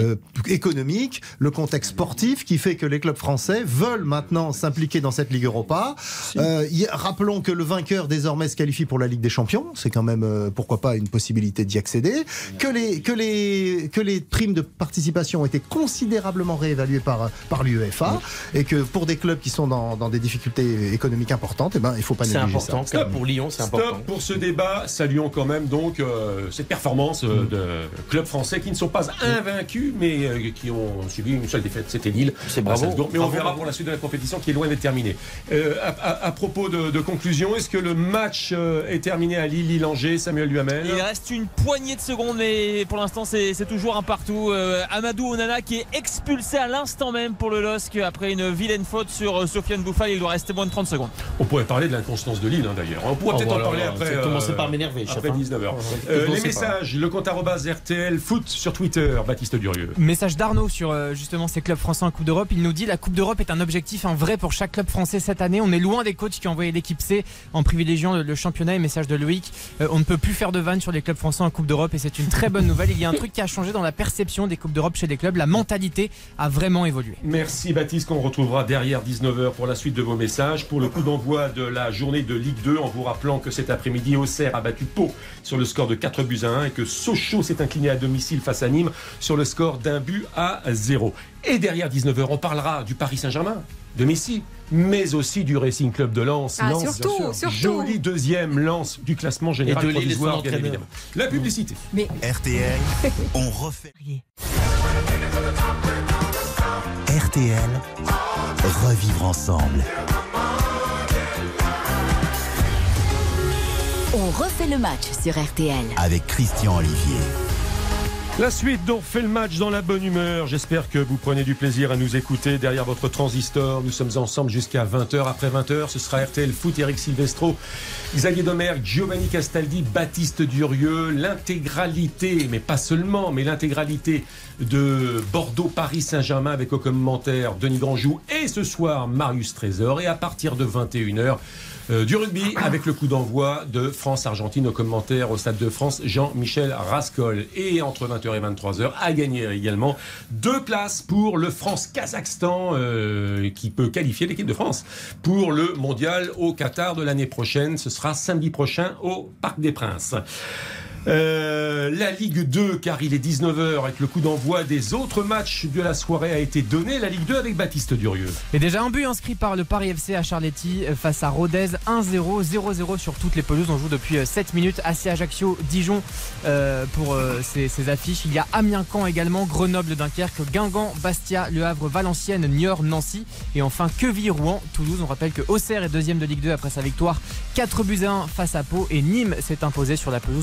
économique, le contexte sportif qui fait que les clubs français veulent maintenant s'impliquer dans cette Ligue Europa. Euh, y, rappelons que le vainqueur désormais se qualifie pour la Ligue des Champions. C'est quand même, euh, pourquoi pas, une possibilité d'y accéder. Que les, que, les, que les primes de participation ont été considérablement réévaluées par, par l'U E F A. Oui. Et que pour des clubs qui sont dans, dans des difficultés économiques importantes, eh ben, il ne faut pas négliger ça.
C'est important. Stop. Pour Lyon, c'est important.
Stop pour ce débat. Saluons quand même donc euh, cette performance euh, de clubs français qui ne sont pas invaincus, mais euh, qui ont subi une seule défaite. C'était Lille.
C'est bravo.
Mais on bravo. verra pour la suite de la compétition qui est loin d'être terminée. Euh, à, à, à propos de, de conclusion, est-ce que le match euh, est terminé à Lille, Lille-Angers, Samuel Duhamel ?
Il reste une poignée de secondes, mais pour l'instant c'est, c'est toujours un partout. Euh, Amadou Onana qui est expulsé à l'instant même pour le L O S C après une vilaine faute sur euh, Sofiane Boufal. Il doit rester moins de trente secondes.
On pourrait parler de l'inconstance de Lille hein, d'ailleurs. On pourrait oh, peut-être voilà, en parler voilà, après.
Euh, commencer par m'énerver.
Après dix-neuf heures. Euh, les messages, par... le compte arobase R T L Foot sur Twitter, Baptiste Durieux.
Message d'Arnaud sur euh, justement ces clubs français en Coupe d'Europe. Il nous dit la Coupe d'Europe est un objectif, un vrai pour chaque club français cette année. On est loin des coachs qui ont envoyé l'équipe C en privilégiant le, le championnat. Et message de Loïc, euh, on ne peut plus faire de vannes sur les clubs français en Coupe d'Europe et c'est une très bonne nouvelle. Il y a un truc qui a changé dans la perception des Coupes d'Europe chez les clubs. La mentalité a vraiment évolué.
Merci Baptiste, qu'on retrouvera derrière dix-neuf heures pour la suite de vos messages. Pour le coup d'envoi de la journée de Ligue deux, en vous rappelant que cet après-midi, Auxerre a battu Pau sur le score de quatre buts à un et que Sochaux s'est incliné à domicile face à Nîmes sur le score d'un but à zéro. Et derrière dix-neuf heures, on parlera du Paris Saint-Germain, de Messi, mais aussi du Racing Club de Lens.
Ah,
Lens
surtout, surtout.
Joli deuxième Lens du classement général
de
provisoire, bien évidemment. La publicité.
Mais... R T L, on refait. R T L, revivre ensemble.
On refait le match sur R T L.
Avec Christian Olivier.
La suite d'On refait le match dans la bonne humeur. J'espère que vous prenez du plaisir à nous écouter derrière votre transistor. Nous sommes ensemble jusqu'à vingt heures. Après vingt heures, ce sera R T L Foot, Eric Silvestro, Xavier Domergue, Giovanni Castaldi, Baptiste Durieux. L'intégralité, mais pas seulement, mais l'intégralité de Bordeaux-Paris Saint-Germain avec au commentaire Denis Grandjou et ce soir Marius Trésor. Et à partir de vingt et une heures, Euh, du rugby avec le coup d'envoi de France-Argentine au commentaire au Stade de France, Jean-Michel Rascol. Et entre vingt heures et vingt-trois heures, à gagner également deux places pour le France-Kazakhstan euh, qui peut qualifier l'équipe de France pour le mondial au Qatar de l'année prochaine. Ce sera samedi prochain au Parc des Princes. Euh, la Ligue deux, car il est dix-neuf heures et que le coup d'envoi des autres matchs de la soirée a été donné. La Ligue deux avec Baptiste Durieux.
Et déjà un but inscrit par le Paris F C à Charletti face à Rodez, un zéro, zéro zéro sur toutes les pelouses. On joue depuis sept minutes. A C Ajaccio, Dijon euh, pour euh, ces, ces affiches. Il y a Amiens-Caen également, Grenoble, Dunkerque, Guingamp, Bastia, Le Havre, Valenciennes, Niort, Nancy et enfin Quevilly-Rouen, Toulouse. On rappelle que Auxerre est deuxième de Ligue deux après sa victoire quatre buts à un face à Pau et Nîmes s'est imposé sur la pelouse de Sochaux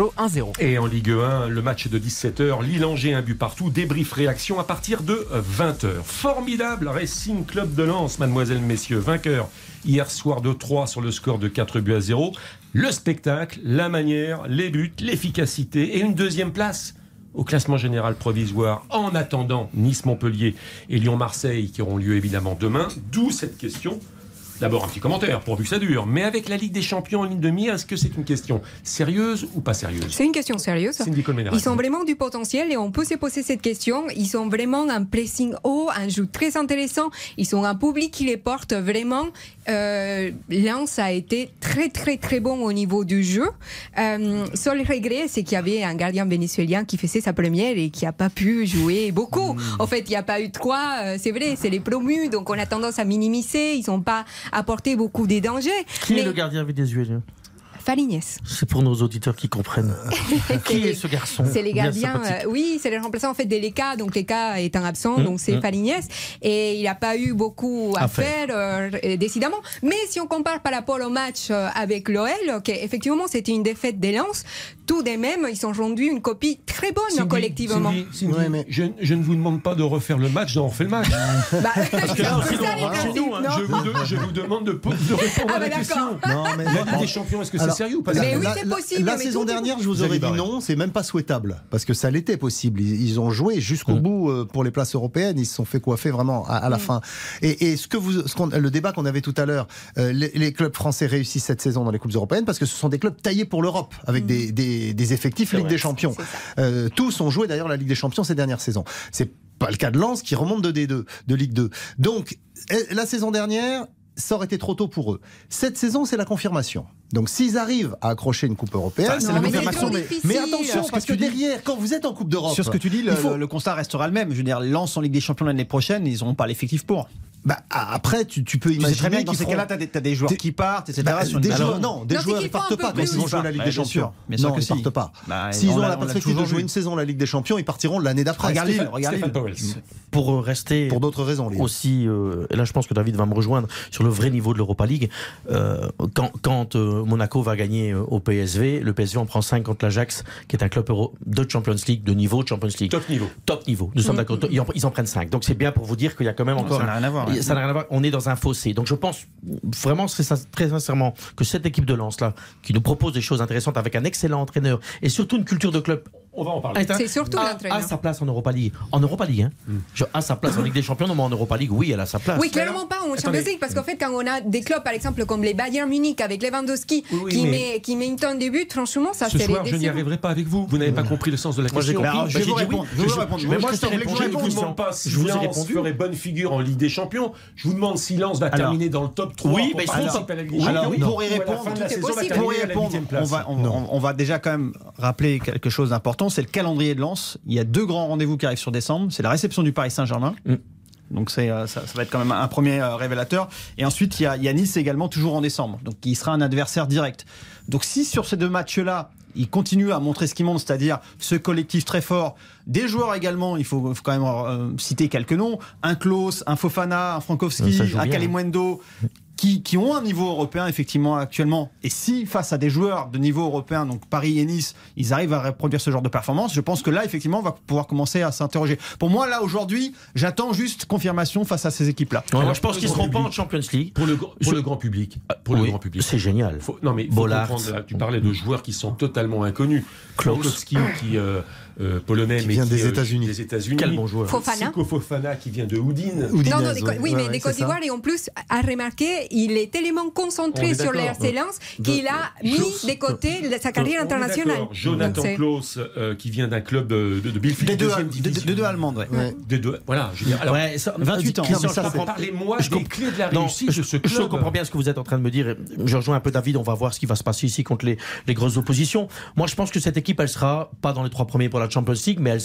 Sochaux un zéro.
Et en Ligue un, le match de dix-sept heures, Lille-Angers, un but partout, débrief réaction à partir de vingt heures. Formidable Racing Club de Lens, mademoiselles, messieurs, vainqueur hier soir de trois sur le score de quatre buts à zéro. Le spectacle, la manière, les buts, l'efficacité et une deuxième place au classement général provisoire en attendant Nice-Montpellier et Lyon-Marseille qui auront lieu évidemment demain. D'où cette question. D'abord un petit commentaire, pourvu que ça dure. Mais avec la Ligue des Champions en ligne de mire, est-ce que c'est une question sérieuse ou pas sérieuse ?
C'est une question sérieuse. Ils ont vraiment du potentiel et on peut se poser cette question. Ils ont vraiment un pressing haut, un jeu très intéressant. Ils ont un public qui les porte vraiment. Euh, Lens a été très très très bon au niveau du jeu. Euh, seul regret, c'est qu'il y avait un gardien vénézuélien qui faisait sa première et qui n'a pas pu jouer beaucoup. Mmh. En fait, il n'y a pas eu trois. Euh, c'est vrai, c'est les promus, donc on a tendance à minimiser. Ils n'ont pas apporté beaucoup de dangers.
Qui
mais...
est le gardien vénézuélien ?
Fariñez.
C'est pour nos auditeurs qui comprennent. Qui est ce garçon ?
C'est les gardiens. Euh, oui, c'est les remplaçants en fait de Leka. Donc Leka est un absent, mmh, donc c'est mmh. Fariñez. Et il n'a pas eu beaucoup à, à faire, faire euh, décidément. Mais si on compare par rapport au match euh, avec l'O L, okay, effectivement c'était une défaite des Lens. Tout de même, ils ont rendu une copie très bonne Cindy, collectivement.
Cindy, Cindy, ouais, mais je, je ne vous demande pas de refaire le match, on refait le match. bah, Parce que là aussi, chez nous, hein, je, vous de, je vous demande de, de répondre ah, à la bah, question.
Non, mais
la Ligue des Champions, est-ce que c'est sérieux ou pas?
Mais oui,
la,
c'est possible.
La, la saison dernière, je vous aurais dit non, c'est même pas souhaitable, parce que ça l'était possible. Ils, ils ont joué jusqu'au mmh. bout euh, pour les places européennes, ils se sont fait coiffer vraiment à, à la mmh. fin. Et, et ce que vous, ce qu'on, le débat qu'on avait tout à l'heure, euh, les, les clubs français réussissent cette saison dans les coupes européennes parce que ce sont des clubs taillés pour l'Europe, avec mmh. des, des, des effectifs Ligue des Champions. Euh, tous ont joué d'ailleurs la Ligue des Champions ces dernières saisons. C'est pas le cas de Lens qui remonte de D deux, de Ligue deux. Donc la saison dernière, ça aurait été trop tôt pour eux. Cette saison, c'est la confirmation. Donc, s'ils arrivent à accrocher une Coupe européenne,
ça, c'est
non,
la
mais
confirmation.
Mais,
mais
attention,
parce que, que derrière, dis, quand vous êtes en Coupe d'Europe, sur ce que tu dis, le, faut... le constat restera le même. Je veux dire, Lens en Ligue des Champions l'année prochaine, ils n'auront pas l'effectif pour.
Bah, après, tu, tu peux imaginer.
Tu sais très bien que dans ces cas-là, tu as des joueurs
t'es...
qui partent, et cetera.
Bah, sur des joueurs, non, des non, joueurs ne partent pas quand ils vont jouer la Ligue des Champions. Non, ils ne partent pas. S'ils ont la perspective de jouer une saison la Ligue des Champions, ils partiront l'année d'après.
Regarde Lille, regarde
Lille.
Pour rester.
Pour d'autres raisons, Lille.
Aussi, et là, je pense que David va me rejoindre sur le vrai niveau de l'Europa League. Quand Monaco va gagner au P S V, le P S V en prend cinq contre l'Ajax, qui est un club euro de Champions League, de niveau Champions League.
Top niveau.
Top niveau. Nous sommes d'accord. Ils en prennent cinq. Donc c'est bien pour vous dire qu'il y a quand même encore.
Ça n'a rien à voir.
Ça n'a rien à voir. On est dans un fossé. Donc je pense vraiment très sincèrement que cette équipe de Lens là, qui nous propose des choses intéressantes avec un excellent entraîneur et surtout une culture de club.
On va en parler.
C'est surtout l'entraîneur.
À sa place en Europa League. En Europa League, hein. Mm. Je, à sa place en Ligue des Champions, non, mais en Europa League, oui, elle a sa place.
Oui, clairement pas en Champions League, parce qu'en fait, quand on a des clubs, par exemple, comme les Bayern Munich avec Lewandowski, oui, oui, qui, met, qui met une tonne de buts, franchement, ça
c'est
les
soir, je n'y arriverai pas avec vous. Vous n'avez pas compris le sens de la question.
Moi, je vais vous répondre. Je vais vous répondre.
Mais moi, je ne vous demande pas si Lens ferait bonne figure en Ligue des Champions. Je vous demande si Lens va terminer dans le top trois.
Oui, mais
pour y répondre, on va déjà quand même rappeler quelque chose d'important, c'est le calendrier de Lens. Il y a deux grands rendez-vous qui arrivent sur décembre. C'est la réception du Paris Saint-Germain. Mm. Donc c'est, ça, ça va être quand même un premier révélateur. Et ensuite, il y, a, il y a Nice également, toujours en décembre. Donc il sera un adversaire direct. Donc si sur ces deux matchs-là, il continue à montrer ce qu'il montre, c'est-à-dire ce collectif très fort, des joueurs également, il faut, faut quand même euh, citer quelques noms, un Klose, un Fofana, un Frankowski, un Kalimundo, qui, qui ont un niveau européen effectivement actuellement. Et si face à des joueurs de niveau européen, donc Paris et Nice, ils arrivent à reproduire ce genre de performance, je pense que là effectivement on va pouvoir commencer à s'interroger. Pour moi là aujourd'hui, j'attends juste confirmation face à ces équipes-là.
Ouais, moi, je pense qu'ils ne seront pas en Champions League.
Pour le, pour je... le grand public. Pour
oui,
le grand public.
C'est génial.
Faut, non mais faut comprendre, là, tu parlais de joueurs qui sont totalement inconnus. Klose qui euh, euh, polonais
qui
mais
vient
qui,
des
euh,
États-Unis.
Des États-Unis.
Quel bon joueur.
Fofana.
Siko Fofana qui vient de Houdin.
Non, non, des, oui, mais ouais, des Côte d'Ivoire et en plus à remarquer, il est tellement concentré sur les R C Lens qu'il a mis de côté sa carrière internationale.
Jonathan Klose euh, qui vient d'un club de, de, de Bielefeld,
des deux, de, de, de deux allemandes, ouais.
ouais. Des deux, voilà. Je veux dire, alors,
ouais, ça,
vingt-huit ans.
Non, mais ça,
parlez-moi des comp... clés de la réussite non, de ce club.
Je comprends bien ce que vous êtes en train de me dire. Je rejoins un peu David. On va voir ce qui va se passer ici contre les, les grosses oppositions. Moi, je pense que cette équipe, elle sera pas dans les trois premiers pour la Champions League, mais elle sera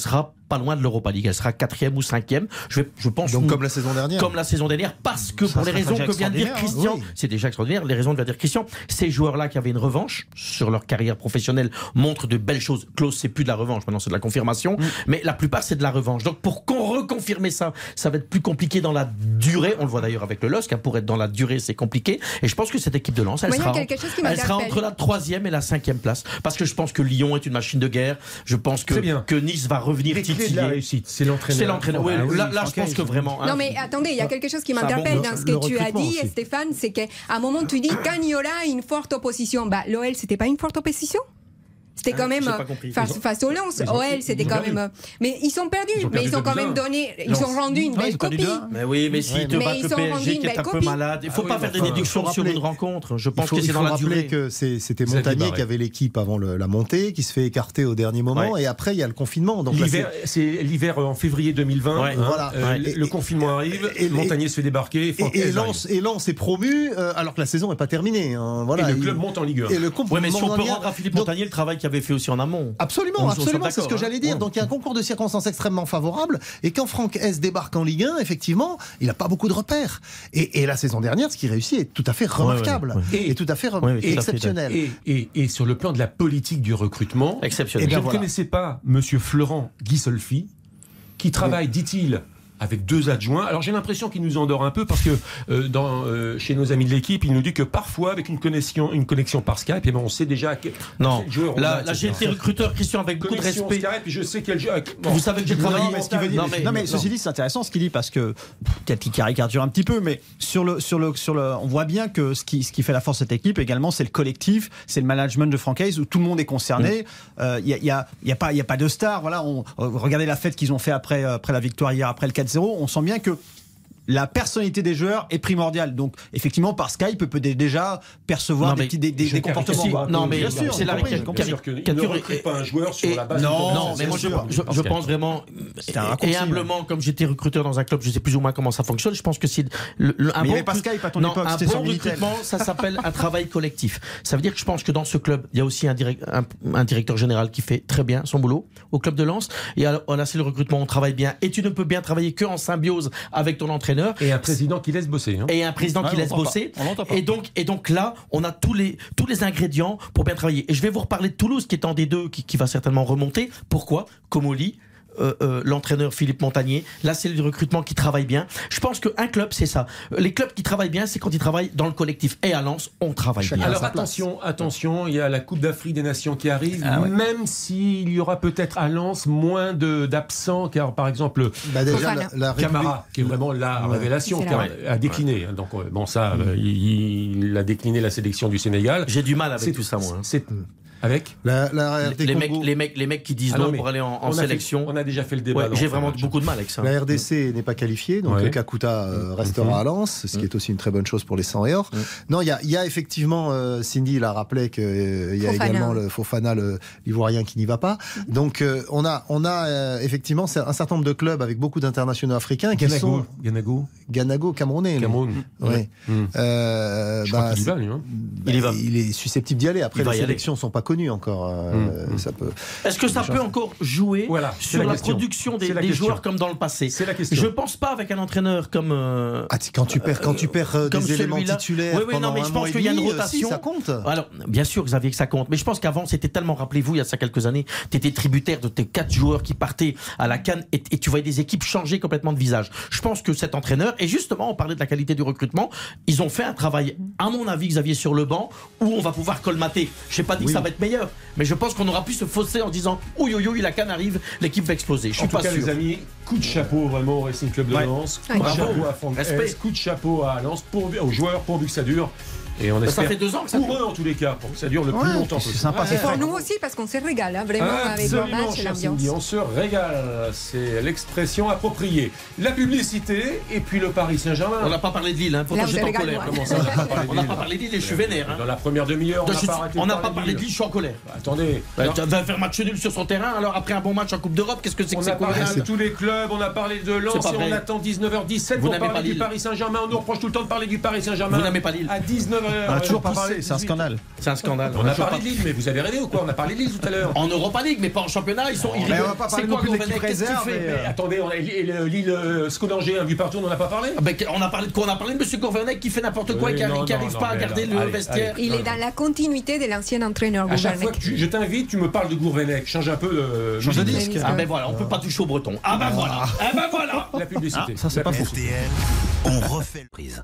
pas loin de l'Europa League. Elle sera quatrième ou cinquième. Je, vais, je pense.
Donc
nous,
comme la saison dernière.
Comme la saison dernière, parce que
Ça
pour les raisons que vient de dire Christian,
oui.
c'est déjà extraordinaire. Les raisons que vient de dire Christian, ces joueurs-là qui avaient une revanche sur leur carrière professionnelle montrent de belles choses. Klaus, c'est plus de la revanche, maintenant c'est de la confirmation. Mm. Mais la plupart, c'est de la revanche. Donc pour qu'on reconfirme ça, ça va être plus compliqué dans la durée. On le voit d'ailleurs avec le L O S C. Hein, pour être dans la durée, c'est compliqué. Et je pense que cette équipe de Lens, elle,
Moi,
sera, elle sera entre la troisième et la cinquième place. Parce que je pense que Lyon est une machine de guerre. Je pense que, que Nice va revenir titiller.
C'est la réussite, c'est l'entraîneur.
C'est l'entraîneur. Oui,
ah, oui,
là, là je pense que vraiment.
Non, mais attendez, il y a quelque chose qui m'interpelle dans ce que tu as dit, aussi. Stéphane, c'est qu'à un moment, tu dis quand il y aura une forte opposition. Bah, l'O L, c'était pas une forte opposition? C'était quand même face, face au Lens. O L, c'était quand même. Mais ils sont perdus. Ils ont perdu mais ils ont quand même donné. Ils ont rendu une belle copie.
Mais oui, mais si te battent le P S G qui est un peu malade, il ne faut pas faire des déductions sur une rencontre. Je pense que c'est dans la durée.
Il faut rappeler que c'était Montagnier qui avait l'équipe avant la montée, qui se fait écarter au dernier moment, et après il y a le confinement.
C'est l'hiver en février deux mille vingt. Le confinement arrive, Montagnier se fait débarquer.
Et Lens est promu alors que la saison n'est pas terminée.
Et le club monte en Ligue un.
Oui, mais si on peut rendre à Philippe Montagnier le travail avait fait aussi en amont.
Absolument, on absolument, c'est ce que j'allais dire. Donc il y a un concours de circonstances extrêmement favorable. Et quand Franck Hess débarque en Ligue un, effectivement, il n'a pas beaucoup de repères. Et, et la saison dernière, ce qu'il réussit est tout à fait remarquable. Ouais, ouais, ouais. Et, et tout à fait re- ouais, et exceptionnel.
Et, et, et sur le plan de la politique du recrutement,
exceptionnel.
Et je ne
voilà.
connaissais pas Monsieur Florent Ghisolfi, qui travaille, oui. dit-il, avec deux adjoints. Alors j'ai l'impression qu'il nous endort un peu parce que euh, dans, euh, chez nos amis de l'équipe, il nous dit que parfois avec une connexion, une connexion par Skype, et ben on sait déjà que
non. Là, là j'ai été recruteur, Christian, avec beaucoup de respect.
Skype, et je sais quel jeu.
Bon. Vous savez que j'ai travaillé.
Non, mais, ce veut dire, non, mais, non, mais non. ceci dit, c'est intéressant ce qu'il dit parce que peut-être qu'il caricature un petit peu, mais sur le, sur le, sur le, on voit bien que ce qui, ce qui fait la force de cette équipe également, c'est le collectif, c'est le management de Franck Hess où tout le monde est concerné. Il mmh. euh, y a, y a, y a pas, il y a pas de star. Voilà, on regardez la fête qu'ils ont fait après, après la victoire hier, après le quatre zéro. On sent bien que la personnalité des joueurs est primordiale. Donc, effectivement, par Skype, peut déjà percevoir non, des, petits, des, des, des comportements.
Si, non, mais
bien sûr,
c'est la
caricature. Il ne recrute pas un joueur sur la base.
Non, non, mais moi, je, je, je pense vraiment, et humblement, comme j'étais recruteur dans un club, je sais plus ou moins comment ça fonctionne. Je pense que c'est
le, le, un mais bon, il n'y avait pas Skype à ton
non,
époque.
Un bon recrutement, ça s'appelle un travail collectif. Ça veut dire que je pense que dans ce club, il y a aussi un, direct, un, un directeur général qui fait très bien son boulot au club de Lens. Et alors, là, c'est le recrutement, on travaille bien. Et tu ne peux bien travailler qu'en symbiose avec ton entraîneur.
Et un président qui laisse bosser. Hein.
Et un président ah, qui laisse bosser. Et donc, et donc là, on a tous les, tous les ingrédients pour bien travailler. Et je vais vous reparler de Toulouse, qui est en D deux, qui, qui va certainement remonter. Pourquoi ? Comoli, Euh, euh, l'entraîneur Philippe Montagnier, la cellule de recrutement qui travaille bien. Je pense qu'un club, c'est ça. Les clubs qui travaillent bien, c'est quand ils travaillent dans le collectif. Et à Lens, on travaille
Chacun
bien.
Alors attention, attention, il y a la Coupe d'Afrique des Nations qui arrive, ah ouais. même s'il y aura peut-être à Lens moins de, d'absents, car par exemple,
bah déjà, la, la
Camara, qui est vraiment la ouais. révélation, qui a, a décliné. Ouais. Donc bon, ça, mmh. il, il a décliné la sélection du Sénégal.
J'ai du mal avec c'est, tout ça, moi.
C'est, avec
la, la
les, mecs, les, mecs, les mecs qui disent ah non, non pour aller en, en
on
sélection.
Fait, on a déjà fait le débat.
Ouais, j'ai vraiment beaucoup de mal avec ça.
La R D C n'est pas qualifiée, donc ouais. Kakuta euh, restera mmh. à Lens, ce qui est aussi une très bonne chose pour les cent et or. Mmh. Non, il y, y a effectivement, euh, Cindy l'a rappelé qu'il euh, y a Fofana. également le Fofana, le, l'Ivoirien qui n'y va pas. Mmh. Donc euh, on a, on a euh, effectivement un certain nombre de clubs avec beaucoup d'internationaux africains qui
Ganago.
sont...
Ganago.
Ganago, Camerounais.
Cameroun.
Oui. Ouais. Mmh. Euh,
Je
bah,
crois qu'il y va, lui. Hein.
Bah, il, y va. Il est susceptible d'y aller. Après, les sélections ne sont pas connues encore. Euh, mmh. ça peut...
Est-ce que ça peut encore jouer
voilà,
sur la, la production des, des joueurs comme dans le passé ?
C'est la question.
Je pense pas avec un entraîneur comme euh,
ah, quand tu perds quand tu perds euh, des éléments titulaires
oui, oui,
pendant
non, mais
un
je pense
mois
qu'il y a une
demi,
rotation.
Si, ça compte.
Alors bien sûr Xavier que ça compte, mais je pense qu'avant c'était tellement, rappelez-vous il y a ça quelques années, tu étais tributaire de tes quatre joueurs qui partaient à la CAN et, et tu voyais des équipes changer complètement de visage. Je pense que cet entraîneur, et justement on parlait de la qualité du recrutement, ils ont fait un travail à mon avis Xavier sur le banc où on va pouvoir colmater. Je n'ai pas dit oui. que ça va être meilleur, mais je pense qu'on aura pu se fausser en disant ouïe ouïe ouïe la CAN arrive, l'équipe va exploser. Je suis
en
pas
tout cas,
sûr.
Les amis, coup de chapeau vraiment au Racing Club de
ouais.
Lens, coup
ouais.
de
Bravo.
chapeau à Franck Hess, coup de chapeau à Lens, pour, aux joueurs pourvu que ça dure. Et on
bah
espère
ça fait deux ans que ça
pour eux en tous les cas, pour que ça dure le
ouais,
plus longtemps possible.
C'est sympa,
ouais.
c'est
pour nous aussi parce qu'on se régale, hein, vraiment
Absolument,
avec le match et l'ambiance.
On se régale, c'est l'expression appropriée. La publicité et puis le Paris Saint-Germain.
On n'a pas parlé de Lille, hein, pourtant j'étais en colère.
Comment ça,
on n'a pas parlé de Lille et je suis vénère.
Dans la première demi-heure, on n'a pas arrêté.
On n'a pas parlé de Lille, je suis en colère.
Attendez,
tu vas faire match nul sur son terrain, alors après un bon match en Coupe d'Europe, qu'est-ce que c'est que c'est?
On a parlé de tous les clubs, on a parlé de Lens et on attend dix-neuf heures dix-sept pour parler du Paris Saint-Germain. On nous reproche tout le temps de parler du Paris Saint-Germain.
Vous n'aimez pas Lille.
À dix-neuf heures.
On n'a toujours pas parlé, c'est un scandale.
C'est un scandale.
On a parlé de Lille, mais vous avez rêvé ou quoi? On a parlé de Lille tout à l'heure.
En Europa League, mais pas en championnat, ils sont
Mais on va pas parler non plus de l'équipe réserve.
Attendez, on a Lille, Scodanger, un but partout, on n'en a pas parlé?
On a parlé de quoi? On a parlé de M. Gourvenec qui fait n'importe quoi et qui n'arrive pas à garder le vestiaire.
Il est dans la continuité de l'ancien entraîneur.
À chaque fois que je t'invite, tu me parles de Gourvenec. Change un peu de.
Change de disque.
Ah ben voilà, on peut pas toucher au breton. Ah ben voilà. Ah ben voilà.
La publicité.
Ça c'est pas faux.
R T L, on refait le prise.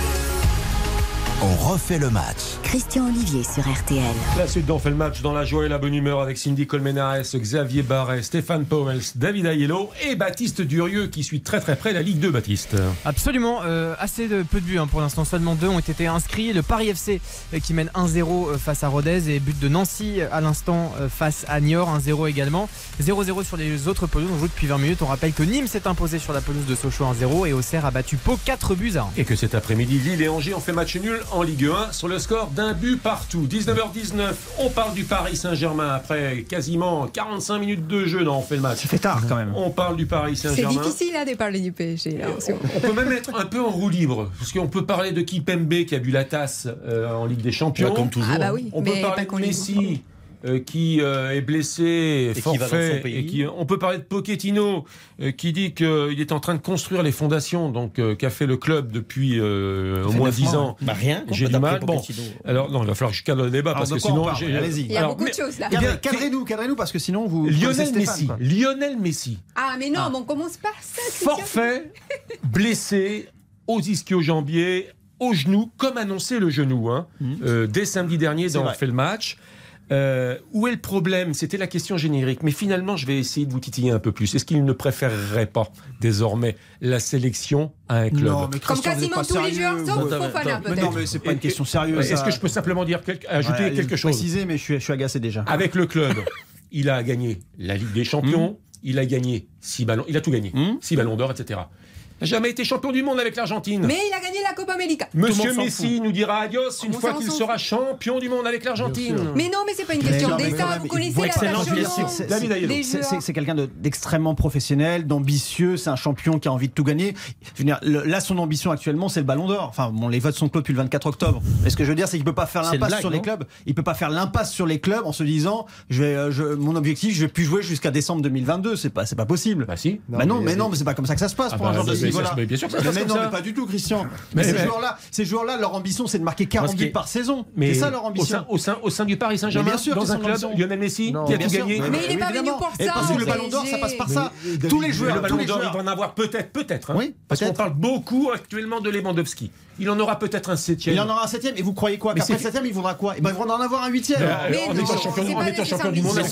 On refait le match.
Christian Olivier sur R T L.
La suite d'On fait le match dans la joie et la bonne humeur avec Cindy Colmenares, Xavier Barret, Stéphane Powels, David Aiello et Baptiste Durieux qui suit très très près la Ligue deux, Baptiste.
Absolument, euh, assez de peu de buts hein, pour l'instant, seulement deux ont été inscrits. Le Paris F C euh, qui mène un zéro euh, face à Rodez et but de Nancy euh, à l'instant euh, face à Niort, un zéro également. zéro zéro sur les autres pelouses, on joue depuis vingt minutes. On rappelle que Nîmes s'est imposé sur la pelouse de Sochaux un zéro et Auxerre a battu Pau quatre buts à un.
Et que cet après-midi, Lille et Angers ont fait match nul en Ligue un sur le score d'un but partout. dix-neuf heures dix-neuf, on parle du Paris Saint-Germain après quasiment quarante-cinq minutes de jeu. Non, on fait le match.
Ça fait tard quand même.
On parle du Paris Saint-Germain.
C'est difficile là, de parler du P S G. Là,
on peut même être un peu en roue libre parce qu'on peut parler de Kipembe qui a bu la tasse euh, en Ligue des Champions.
Ouais, comme toujours.
Ah bah oui,
on peut parler de Messi. Euh, qui euh, est blessé, et forfait, qui et qui, on peut parler de Pochettino euh, qui dit qu'il est en train de construire les fondations, donc euh, qu'a fait le club depuis euh, au moins dix ans.
Bah rien.
J'ai du mal. Bon, alors non, il va falloir que je cadre le débat
alors,
parce que sinon,
allez-y.
Il y a alors, beaucoup mais, de choses là.
Eh bien, cadrez-nous, cadrez-nous parce que sinon vous.
Lionel
Stéphane,
Messi,
quoi.
Lionel Messi.
Ah mais non,
ah.
mais on commence par ça.
Forfait, blessé, aux ischio-jambiers, au genou, comme annoncé le genou, hein, mmh. euh, dès samedi dernier, dans On fait le match. Euh, où est le problème? C'était la question générique. Mais finalement, je vais essayer de vous titiller un peu plus. Est-ce qu'il ne préférerait pas désormais la sélection à un club?
Non, mais comme quasiment tous les joueurs, sauf Fofana peut-être.
Non, mais c'est pas une question sérieuse.
Est-ce que je peux simplement dire quelque, ajouter ouais, quelque chose?
Préciser, mais je suis, je suis agacé déjà.
Avec le club, il a gagné la Ligue des Champions, mmh. il a gagné six ballons, il a tout gagné, mmh. six ballons d'or, et cetera. Il n'a jamais été champion du monde avec l'Argentine.
Mais il a gagné la Copa América.
Monsieur Messi nous dira adios une fois qu'il sera champion du monde avec l'Argentine.
Mais non, mais c'est pas une question d'État. Vous connaissez la
passion. C'est quelqu'un d'extrêmement professionnel, d'ambitieux. C'est un champion qui a envie de tout gagner. Je veux dire, là, son ambition actuellement, c'est le Ballon d'Or. Enfin, bon, les votes sont clos depuis le vingt-quatre octobre. Mais ce que je veux dire, c'est qu'il peut pas faire l'impasse sur les clubs. Il peut pas faire l'impasse sur les clubs en se disant, je vais, je, mon objectif, je vais plus jouer jusqu'à décembre deux mille vingt-deux. C'est pas, c'est pas possible.
Bah si.
Bah non, mais non, mais c'est pas comme ça que ça se passe pour un joueur de ce niveau-là.
Mais bien sûr que ça
mais
se passe
non,
comme ça.
mais pas du tout, Christian. Mais, mais ces joueurs-là, ces joueurs-là, leur ambition, c'est de marquer quarante buts par saison.
C'est
ça leur ambition.
Au sein, au sein du Paris Saint-Germain, bien sûr, dans un club, Lionel Messi, qui a tout gagné.
Mais il n'est pas venu pour ça.
Et parce que le Ballon d'Or, ça passe par ça. Tous les joueurs,
le Ballon d'Or, il va en avoir peut-être, peut-être. Oui, parce qu'on parle beaucoup actuellement de Lewandowski. Il en aura peut-être un septième.
Il en aura un septième. Et vous croyez quoi? Qu'après le septième, il voudra quoi? Il va en avoir un huitième.
En étant champion du monde,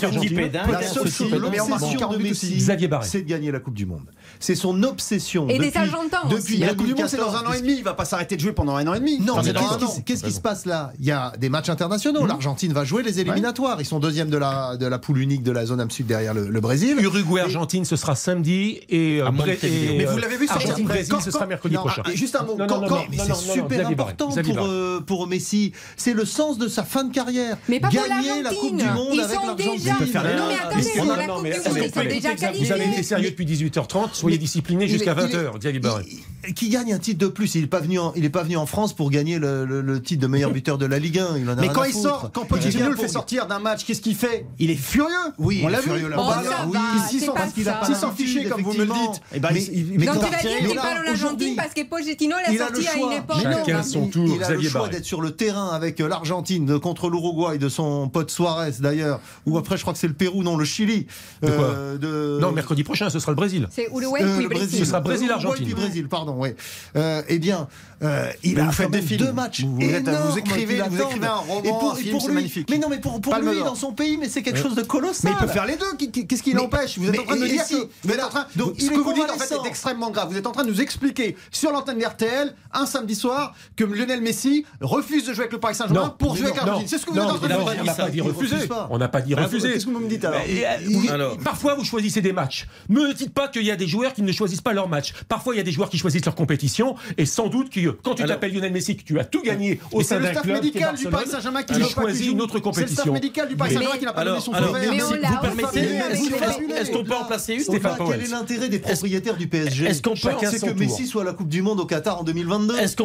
mais on marque quarante buts aussi.
Xavier Barret,
c'est de gagner la Coupe du Monde. C'est son obsession.
Et des Argentins
depuis
la Coupe du Monde, c'est dans un an et demi. Il va pas s'arrêter de jouer pendant un an et demi.
Non, mais qu'est-ce qui se passe là? Il y a des matchs internationaux. L'Argentine va jouer les éliminatoires. Ils sont deuxième de la de la poule unique de la zone am sud derrière le Brésil.
Uruguay-Argentine, ce sera samedi et
mais vous l'avez vu sur
Argentine-Brésil, ce sera mercredi prochain.
Juste un mot.
C'est super important pour pour Messi. C'est le sens de sa fin de carrière.
Mais pas
gagner la Coupe du Monde avec l'Argentine.
Non mais attendez, c'est la Coupe du Monde, ils sont déjà qualifiés.
Vous avez été sérieux depuis dix-huit heures trente. Soyez disciplinés jusqu'à vingt heures. Xavier Barret.
Qui gagne un titre de plus? Il n'est pas venu en, il est pas venu en France pour gagner le, le, le titre de meilleur buteur de la Ligue un. Il en a
mais
rien
quand
à
il
foutre.
sort, quand Pochettino le fait sortir d'un match, qu'est-ce qu'il fait? Il est furieux.
Oui,
on l'a vu.
Oui,
s'ils sont fichés comme vous me le dites,
et ben il donc tu vas dire qu'il parle en Argentine parce que Pochettino l'a sorti à une époque.
Chacun son tour.
Il a le choix d'être sur le terrain avec l'Argentine contre l'Uruguay de son pote Suarez d'ailleurs, ou après je crois que c'est le Pérou, non le Chili.
De quoi euh, de... Non, mercredi prochain ce sera le Brésil.
C'est Uruguay euh, puis Brésil.
Ce sera Brésil-Argentine.
Puis Brésil, pardon, oui. Euh, eh bien, euh, il a fait deux matchs.
Vous, énormes, vous écrivez, vous écrivez un roman, et pour, un film, c'est magnifique.
Mais non, mais pour, pour lui, dans son pays, mais c'est quelque chose de colossal.
Mais il peut faire les deux. Qu'est-ce qui l'empêche? Vous êtes en train de me dire que vous êtes en train. Donc, ce que vous dites en fait est extrêmement grave. Vous êtes en train de nous expliquer sur l'antenne d'R T L un samedi soir que Lionel Messi refuse de jouer avec le Paris Saint-Germain pour jouer avec l'Argentine. C'est ce que vous êtes en train de dire.
On n'a pas dit refuser. On n'a pas dit refuser.
Qu'est-ce que vous me dites alors?
Parfois, vous choisissez des matchs. Ne dites pas qu'il y a des joueurs qui ne choisissent pas leur match. Parfois, il y a des joueurs qui choisissent leur compétition. Et sans doute que quand tu t'appelles Lionel Messi, que tu as tout gagné au sein d'un club,
qui
choisit une autre compétition.
C'est le staff médical du Paris Saint-Germain qui n'a pas donné son feu vert.
Vous permettez? Est-ce qu'on peut en placer une?
Quel est l'intérêt des propriétaires du P S G?
Est-ce qu'on peut
C'est que Messi soit à la Coupe du Monde au Qatar en deux mille vingt-deux.
Est-ce qu'on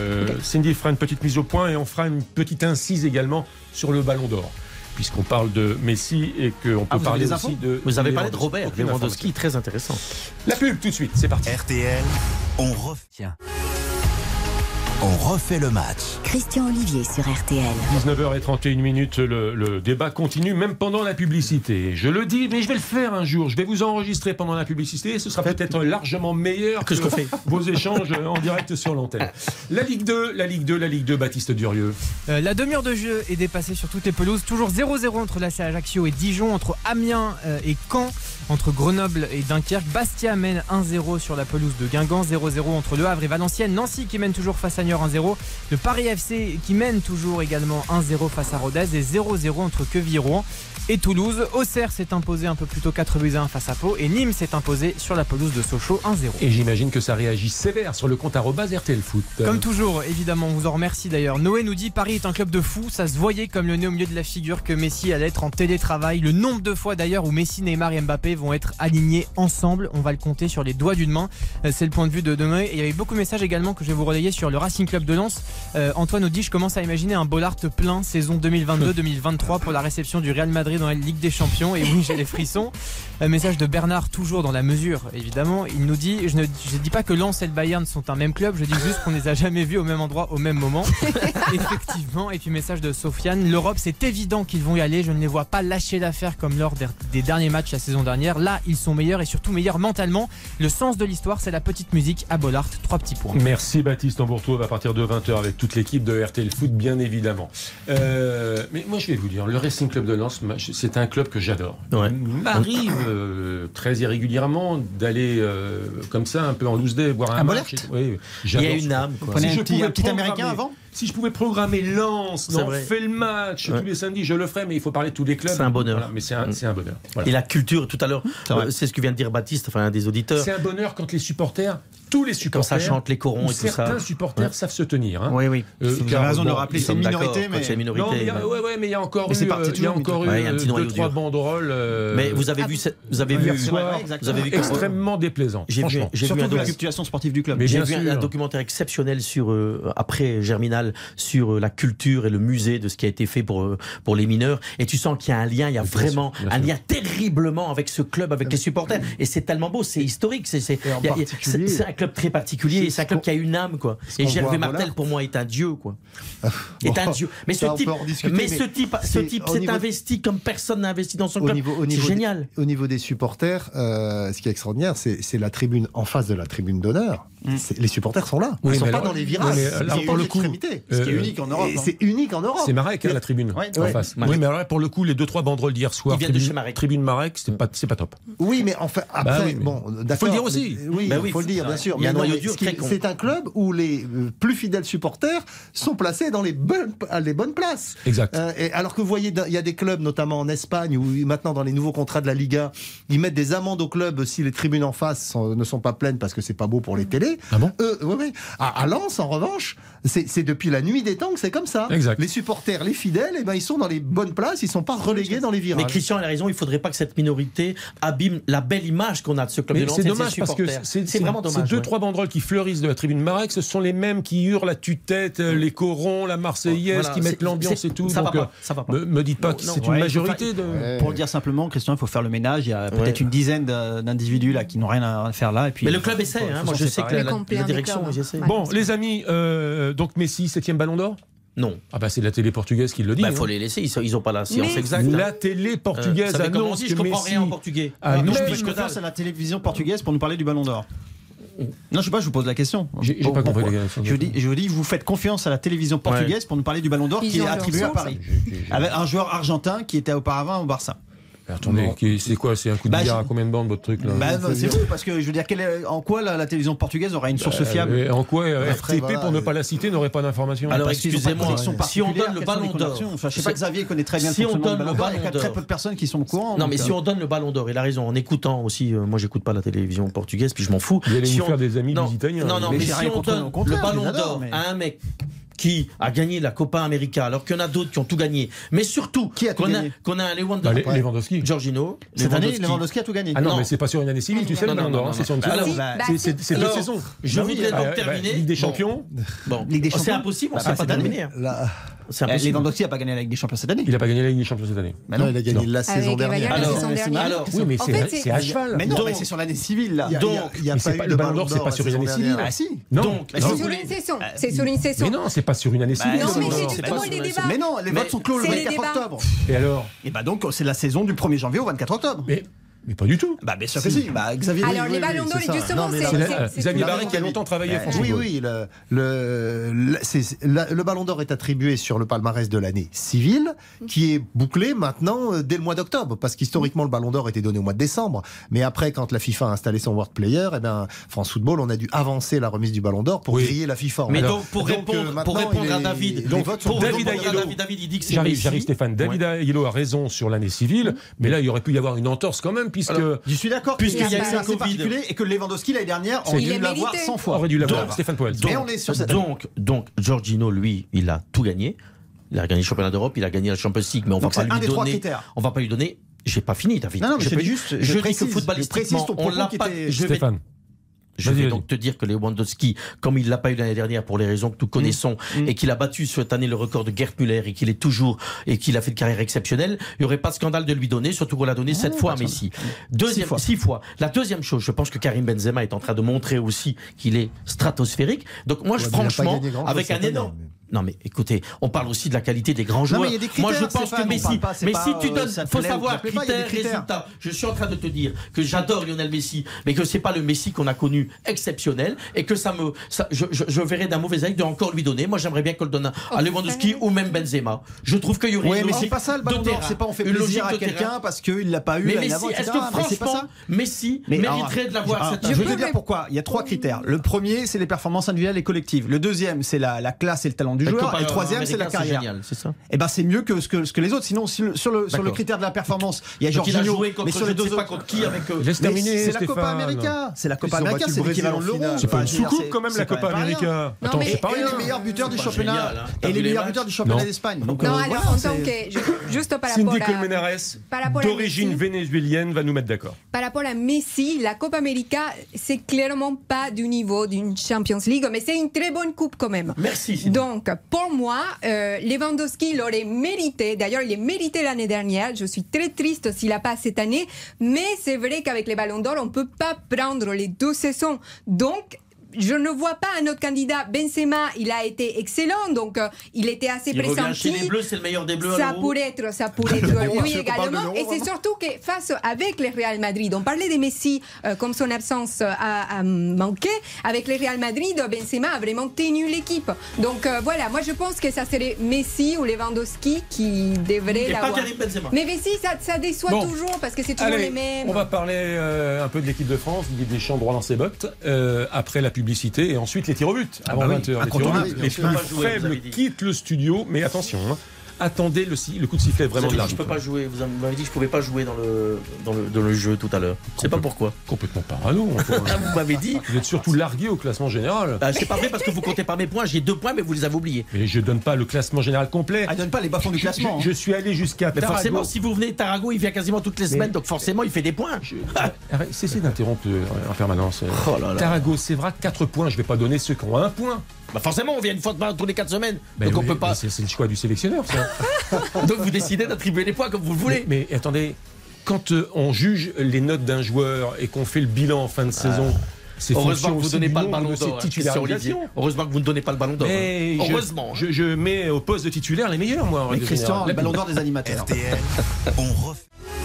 Euh, okay. Cindy fera une petite mise au point et on fera une petite incise également sur le Ballon d'Or. puisqu'on parle de Messi et qu'on peut
ah,
parler aussi
infos
de...
Vous avez parlé de Robert Lewandowski, très intéressant.
La pub tout de suite, c'est parti.
R T L, on refait. On refait le match.
Christian Olivier sur R T L.
dix-neuf heures trente et une minutes, le, le débat continue même pendant la publicité. Je le dis, mais je vais le faire un jour. Je vais vous enregistrer pendant la publicité. Ce sera peut-être largement meilleur que, que fait. vos échanges en direct sur l'antenne. La Ligue deux, la Ligue deux, la Ligue deux, Baptiste Durieux.
Euh, la demi-heure de jeu est dépassée sur toutes les pelouses. Toujours zéro zéro entre l'A C Ajaccio et Dijon, entre Amiens euh, et Caen, entre Grenoble et Dunkerque. Bastia mène un zéro sur la pelouse de Guingamp, zéro zéro entre Le Havre et Valenciennes. Nancy qui mène toujours face à Niort un zéro. Le Paris F C qui mène toujours également un zéro face à Rodez et zéro zéro entre Quevilly-Rouen et Toulouse. Auxerre s'est imposé un peu plus tôt quatre buts à un face à Pau et Nîmes s'est imposé sur la pelouse de Sochaux un zéro.
Et j'imagine que ça réagit sévère sur le compte arobase R T L Foot.
Comme toujours, évidemment, on vous en remercie d'ailleurs. Noé nous dit Paris est un club de fous, ça se voyait comme le nez au milieu de la figure que Messi allait être en télétravail. Le nombre de fois d'ailleurs où Messi, Neymar et Mbappé vont être alignés ensemble, on va le compter sur les doigts d'une main. C'est le point de vue de Noé. Et il y avait beaucoup de messages également que je vais vous relayer sur le Racing Club de Lens. Euh, Antoine nous dit je commence à imaginer un Bollaert plein saison deux mille vingt-deux deux mille vingt-trois pour la réception du Real Madrid dans la Ligue des Champions. Et oui, j'ai les frissons. Un message de Bernard, toujours dans la mesure, évidemment. Il nous dit je ne je dis pas que Lens et le Bayern sont un même club, je dis juste qu'on ne les a jamais vus au même endroit au même moment. Effectivement. Et puis message de Sofiane, l'Europe, c'est évident qu'ils vont y aller. Je ne les vois pas lâcher l'affaire comme lors des, des derniers matchs la saison dernière. Là, ils sont meilleurs et surtout meilleurs mentalement. Le sens de l'histoire, c'est la petite musique à Bollaert. Trois petits points.
Merci Baptiste. On vous retrouve à partir de vingt heures avec toute l'équipe de R T L Foot, bien évidemment. Euh, mais moi, je vais vous dire, le Racing Club de Lens, c'est un club que j'adore.
Ouais.
Il m'arrive euh, très irrégulièrement d'aller euh, comme ça, un peu en loose day, boire un, un match. Oui,
il y a une âme. Quoi.
Si un petit, un petit américain avant.
Si je pouvais programmer Lens, on fait le match ouais. tous les samedis, je le ferais, mais il faut parler de tous les clubs.
C'est un bonheur.
Voilà, mais c'est un, c'est un bonheur. Voilà.
Et la culture, tout à l'heure, c'est, euh, c'est ce que vient de dire Baptiste, enfin un des auditeurs.
C'est un bonheur quand les supporters, tous les supporters,
quand ça chante les corons et tout ça.
Certains supporters ouais. savent se tenir. Hein.
Oui, oui. Euh, Vous avez raison bon, de le rappeler, c'est une minorité, mais
c'est une minorité.
Non, mais il y a, ouais, ouais, mais il y a encore eu, euh, il y a encore eu ouais, deux, trois banderoles. Euh,
mais vous avez vu, vous avez vu,
soir, vous avez vu extrêmement déplaisant.
J'ai vu, j'ai vu la situation sportive du club.
Mais j'ai vu un documentaire exceptionnel sur après Germinal sur la culture et le musée de ce qui a été fait pour pour les mineurs. Et tu sens qu'il y a un lien, il y a bien vraiment sûr, un lien terriblement avec ce club, avec les supporters. Et c'est tellement beau, c'est historique. C'est c'est, y a, c'est, c'est un club très particulier. C'est, c'est un club qui a une âme, quoi. Et Gervais Martel, pour moi, est un dieu, quoi. Est un dieu. Mais ce type, mais ce type, ce type s'est investi comme personne n'a investi dans son club. C'est génial.
Au niveau des supporters, ce qui est extraordinaire, c'est la tribune en face de la tribune d'honneur. Les supporters sont là. Ils ne sont pas dans les virages.
Pour le coup,
ce qui est unique en Europe. C'est unique en Europe.
C'est Marek, hein, la tribune ouais, en ouais. face. Marek. Oui, mais alors pour le coup, les deux trois banderoles d'hier soir,
tribune, de chez Marek.
tribune Marek, c'est pas, c'est pas top.
Oui, mais enfin après, bah oui, mais bon, d'accord.
Faut le dire aussi.
Mais, oui, il bah oui, faut le dire, bien sûr. Il y a un noyau dur très con. C'est un club où les plus fidèles supporters sont placés dans les bonnes, les bonnes places.
Exact.
Euh, et alors que vous voyez, il y a des clubs, notamment en Espagne, où maintenant dans les nouveaux contrats de la Liga, ils mettent des amendes aux clubs si les tribunes en face sont, ne sont pas pleines parce que c'est pas beau pour les télés.
Ah bon?
Euh, oui, oui. À, à Lens, en revanche, c'est, c'est depuis la nuit des temps que c'est comme ça.
Exact.
Les supporters, les fidèles, eh ben, ils sont dans les bonnes places, ils ne sont pas relégués dans les virages.
Mais Christian a raison, il ne faudrait pas que cette minorité abîme la belle image qu'on a de ce club
mais
de Lens.
C'est dommage parce que c'est, c'est vraiment dommage. Ces deux, ouais. trois banderoles qui fleurissent de la tribune Marek, ce sont les mêmes qui hurlent la tue-tête, les corons, la Marseillaise, voilà, qui mettent l'ambiance et tout.
Ça
donc,
va pas, ça va pas.
Me, me dites pas non, que c'est non, une ouais, majorité. De...
Ouais. Pour le dire simplement, Christian, il faut faire le ménage. Il y a peut-être ouais. une dizaine d'individus là qui n'ont rien à faire là. Et puis,
mais le club essaie. Hein, moi, je sais que la direction essaie.
Bon, les amis, donc Messi, septième ballon d'or?
Non.
Ah bah c'est la télé portugaise qui le dit.
Il bah, faut les laisser, ils n'ont pas la science
mais
exacte.
La télé portugaise
euh,
annonce
dit,
que
je comprends
Messi...
rien en portugais.
Ah, ah, non, je fais confiance à la télévision portugaise pour nous parler du ballon d'or. Non, je sais pas, je vous pose la question.
J'ai, j'ai pas compris les gars.
Je vous dis, je vous dis, vous faites confiance à la télévision portugaise ouais. pour nous parler du ballon d'or Ils qui est attribué à Paris. J'ai, j'ai... Avec un joueur argentin qui était auparavant au Barça.
Attendez, c'est quoi? C'est un coup de billard bah, à combien de bandes votre truc là?
Bah, c'est, c'est fou parce que je veux dire, quelle est, en quoi la, la télévision portugaise aura une source bah, fiable?
Et en quoi euh, R T P, voilà, pour ne pas la citer, n'aurait pas d'informations?
Alors excusez-moi, si on donne le ballon d'or,
enfin, je sais pas, Xavier connaît très bien
si
le fonctionnement
on donne
du ballon d'or, il y a très peu de personnes qui sont au courant.
Non, mais si on donne le ballon d'or, il a raison, en écoutant aussi, moi j'écoute pas la télévision portugaise, puis je m'en fous.
Vous allez nous faire des amis des Italiens.
Non, non, mais si on donne le ballon d'or à un mec qui a gagné la Copa América, alors qu'il y en a d'autres qui ont tout gagné. Mais surtout,
qui a tout
qu'on,
gagné
a, qu'on a un Lewandowski.
Bah, Lewandowski.
Giorgino.
Cette année, Lewandowski a tout gagné.
Ah non, non, mais c'est pas sur une année civile, tu sais, le Ballon d'Or, c'est sur une saison. C'est deux saisons.
Je voudrais donc terminer.
Ligue des Champions.
Bon, c'est impossible, on ne sait pas terminer. c'est impossible.
Lewandowski n'a pas gagné la Ligue des Champions cette année.
Il n'a pas gagné la Ligue des Champions cette année.
Non, il a gagné la saison dernière.
Alors,
oui, mais c'est à cheval.
Mais non, mais c'est sur l'année civile là.
Donc, il y a pas eu le Ballon d'Or, c'est pas sur une année civile.
Ah si.
Non.
C'est sur une saison. C'est sur une saison.
Mais non, c'est pas sur une année civile.
Non, mais c'est justement les débats.
Mais non, les votes sont clos le vingt-quatre octobre.
Et alors?
Et bah donc c'est la saison du premier janvier au vingt-quatre octobre.
Mais Mais pas du tout.
Bah bien sûr que si. Bah, Xavier.
Alors oui, les ballons d'or, oui, justement, c'est,
c'est, c'est, c'est Xavier Barret qui a longtemps travaillé.
Euh, oui, oui. Le, le, le, c'est, la, le ballon d'or est attribué sur le palmarès de l'année civile, qui est bouclé maintenant euh, dès le mois d'octobre, parce qu'historiquement le ballon d'or était donné au mois de décembre. Mais après, quand la FIFA a installé son World Player, eh ben France Football, on a dû avancer la remise du ballon d'or pour oui. griller la FIFA.
Mais
alors,
donc pour
donc,
répondre,
euh,
pour répondre
est,
à David,
donc
pour
David
répondre à David, David, il dit que c'est
j'arrive,
Messi.
j'arrive Stéphane. David ouais. Ayello a raison sur l'année civile, mais là il aurait pu y avoir une entorse quand même, puisque
alors, je suis d'accord. Puisqu'il y a eu un assez particulier et que Lewandowski l'année dernière aurait dû l'avoir cent fois.
Aurait dû l'avoir. Stéphane Poel.
Donc, on est sur cette donc, donc, Jorginho, lui, il a tout gagné. Il a gagné le championnat d'Europe, il a gagné la Champions League, mais on donc va pas lui donner. On va pas lui donner. J'ai pas fini, David.
Non, non, mais
je
c'est juste.
Je, je dis que footballistiquement, on l'a pas. Je vais, Je vais donc te dire que Lewandowski, comme il l'a pas eu l'année dernière pour les raisons que nous connaissons, mmh. et qu'il a battu cette année le record de Gerd Müller et qu'il est toujours et qu'il a fait une carrière exceptionnelle, il n'y aurait pas de scandale de lui donner, surtout qu'on l'a donné sept ah, fois à Messi. Deuxième, six fois. six fois. La deuxième chose, je pense que Karim Benzema est en train de montrer aussi qu'il est stratosphérique. Donc moi, ouais, je, franchement, avec un énorme. Mais... Non mais écoutez, on parle aussi de la qualité des grands joueurs. Non, critères, moi je pense que Messi, pas, mais pas, si tu donnes, euh, faut savoir critères, critères, résultats. Je suis en train de te dire que j'adore Lionel Messi, mais que c'est pas le Messi qu'on a connu exceptionnel et que ça me, ça, je, je, je verrais d'un mauvais œil de encore lui donner. Moi j'aimerais bien qu'on le donne à, à Lewandowski ou même Benzema. Je trouve qu'il y aurait.
Oui, une mais c'est pas ça le ballon d'or. C'est pas on fait plaisir à quelqu'un parce qu'il l'a pas eu.
Mais Messi, est-ce que franchement, Messi mériterait de l'avoir?
Je vais te dire pourquoi. Il y a trois critères. Le premier, c'est les performances individuelles et collectives. Le deuxième, c'est la classe et le talent du joueur. Et le troisième, c'est la carrière. C'est génial, c'est ça. Et ben c'est mieux que ce que, ce que les autres. Sinon, sur le, sur le, sur le critère de la performance, il y a Jorginho, mais sur les deux autres, contre qui avec eux. C'est la Copa América. C'est la Copa América, c'est l'équivalent de l'Euro.
C'est pas une sous-coupe quand même la Copa América.
Attends, c'est pas rien. Et les meilleurs buteurs du championnat et les meilleurs buteurs du championnat d'Espagne.
Non, alors en tant que juste par rapport à
Cindy Colmenares, d'origine vénézuélienne, va nous mettre d'accord.
Par rapport à Messi, la Copa América, c'est clairement pas du niveau d'une Champions League, mais c'est une très bonne coupe quand même.
Merci.
Donc pour moi, Euh, Lewandowski l'aurait mérité. D'ailleurs, il est mérité l'année dernière. Je suis très triste s'il n'a pas cette année. Mais c'est vrai qu'avec les ballons d'or, on ne peut pas prendre les deux saisons. Donc, je ne vois pas un autre candidat. Benzema, il a été excellent, donc euh, il était assez
il
pressenti.
Chez les Bleus, c'est le meilleur des Bleus.
Ça pourrait être, ça pourrait être lui également. Et c'est surtout que face avec le Real Madrid, on parlait de Messi euh, comme son absence a, a manqué. Avec le Real Madrid, Benzema a vraiment tenu l'équipe. Donc euh, voilà, moi je pense que ça serait Messi ou Lewandowski qui devrait
et
l'avoir.
Pas Karim Benzema.
Mais Messi, ça, ça déçoit bon. toujours parce que c'est toujours
Allez,
les mêmes.
On va parler euh, un peu de l'équipe de France. Didier Deschamps droit dans ses bottes euh, après la publicité et ensuite les tirs au but. Avant ah bah vingt heures, oui. les tirs au but. Les plus faibles quittent le studio, mais attention, hein, attendez le, le coup de sifflet vraiment de l'arbitre.
Je peux pas jouer. Vous m'avez dit que je pouvais pas jouer dans le dans le, dans le jeu tout à l'heure. Je sais pas pourquoi.
Complètement parano.
Vous m'avez dit.
Vous êtes surtout largué au classement général.
Bah, c'est pas vrai parce que vous comptez pas mes points. J'ai deux points, mais vous les avez oubliés.
Mais je donne pas le classement général complet.
Ah, donne pas les bas-fonds du classement.
Je, je, je suis allé jusqu'à
Tarago. Mais forcément, si vous venez de Tarago, il vient quasiment toutes les semaines, mais donc forcément, il fait des points. Je...
Arrête, cessez d'interrompre en permanence.
Oh là là.
Tarago, c'est vrai, quatre points. Je vais pas donner ceux qui ont un point.
Bah forcément, on vient une fois de tous les quatre semaines. Ben donc oui, on peut pas.
C'est le choix du sélectionneur, ça.
Donc vous décidez d'attribuer les points comme vous le voulez.
Mais, mais attendez, quand euh, on juge les notes d'un joueur et qu'on fait le bilan en fin de saison, ah. c'est
heureusement que vous ne donnez pas le ballon d'or.
Hein,
heureusement que vous ne donnez pas le ballon d'or.
Mais
hein. Heureusement.
Je, je, je mets au poste de titulaire les meilleurs, moi.
Mais Christian, le ballon d'or des animateurs.
R T L, on refait,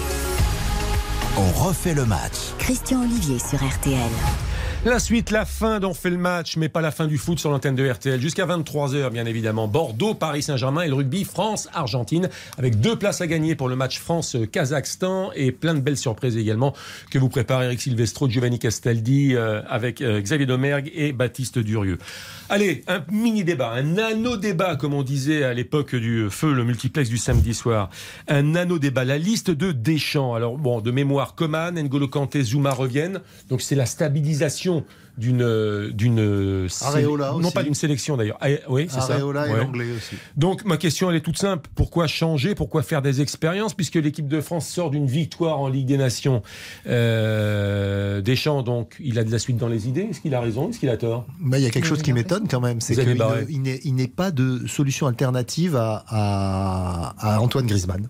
on refait le match.
Christian Olivier sur R T L.
La suite, la fin d'on fait le match, mais pas la fin du foot sur l'antenne de R T L. Jusqu'à vingt-trois heures, bien évidemment. Bordeaux, Paris Saint-Germain et le rugby France-Argentine, avec deux places à gagner pour le match France-Kazakhstan et plein de belles surprises également que vous prépare Eric Silvestro, Giovanni Castaldi, euh, avec euh, Xavier Domergue et Baptiste Durieux. Allez, un mini-débat, un nano-débat, comme on disait à l'époque du feu, le multiplex du samedi soir. Un nano-débat, la liste de Deschamps. Alors, bon, de mémoire, Coman, N'Golo Kanté, Zouma reviennent. Donc, c'est la stabilisation d'une d'une
Areola
non
aussi.
pas d'une sélection d'ailleurs. Ah, oui, c'est ça.
Areola et
Ouais.
l'anglais aussi.
Donc ma question elle est toute simple. Pourquoi changer? Pourquoi faire des expériences? Puisque l'équipe de France sort d'une victoire en Ligue des Nations. Euh, Deschamps, donc, il a de la suite dans les idées. Est-ce qu'il a raison? Est-ce qu'il a tort?
Mais il y a quelque chose qui m'étonne quand même, c'est
Vous avez
qu'il
barré.
ne- il n'est- il n'est pas de solution alternative à, à, à Antoine Griezmann.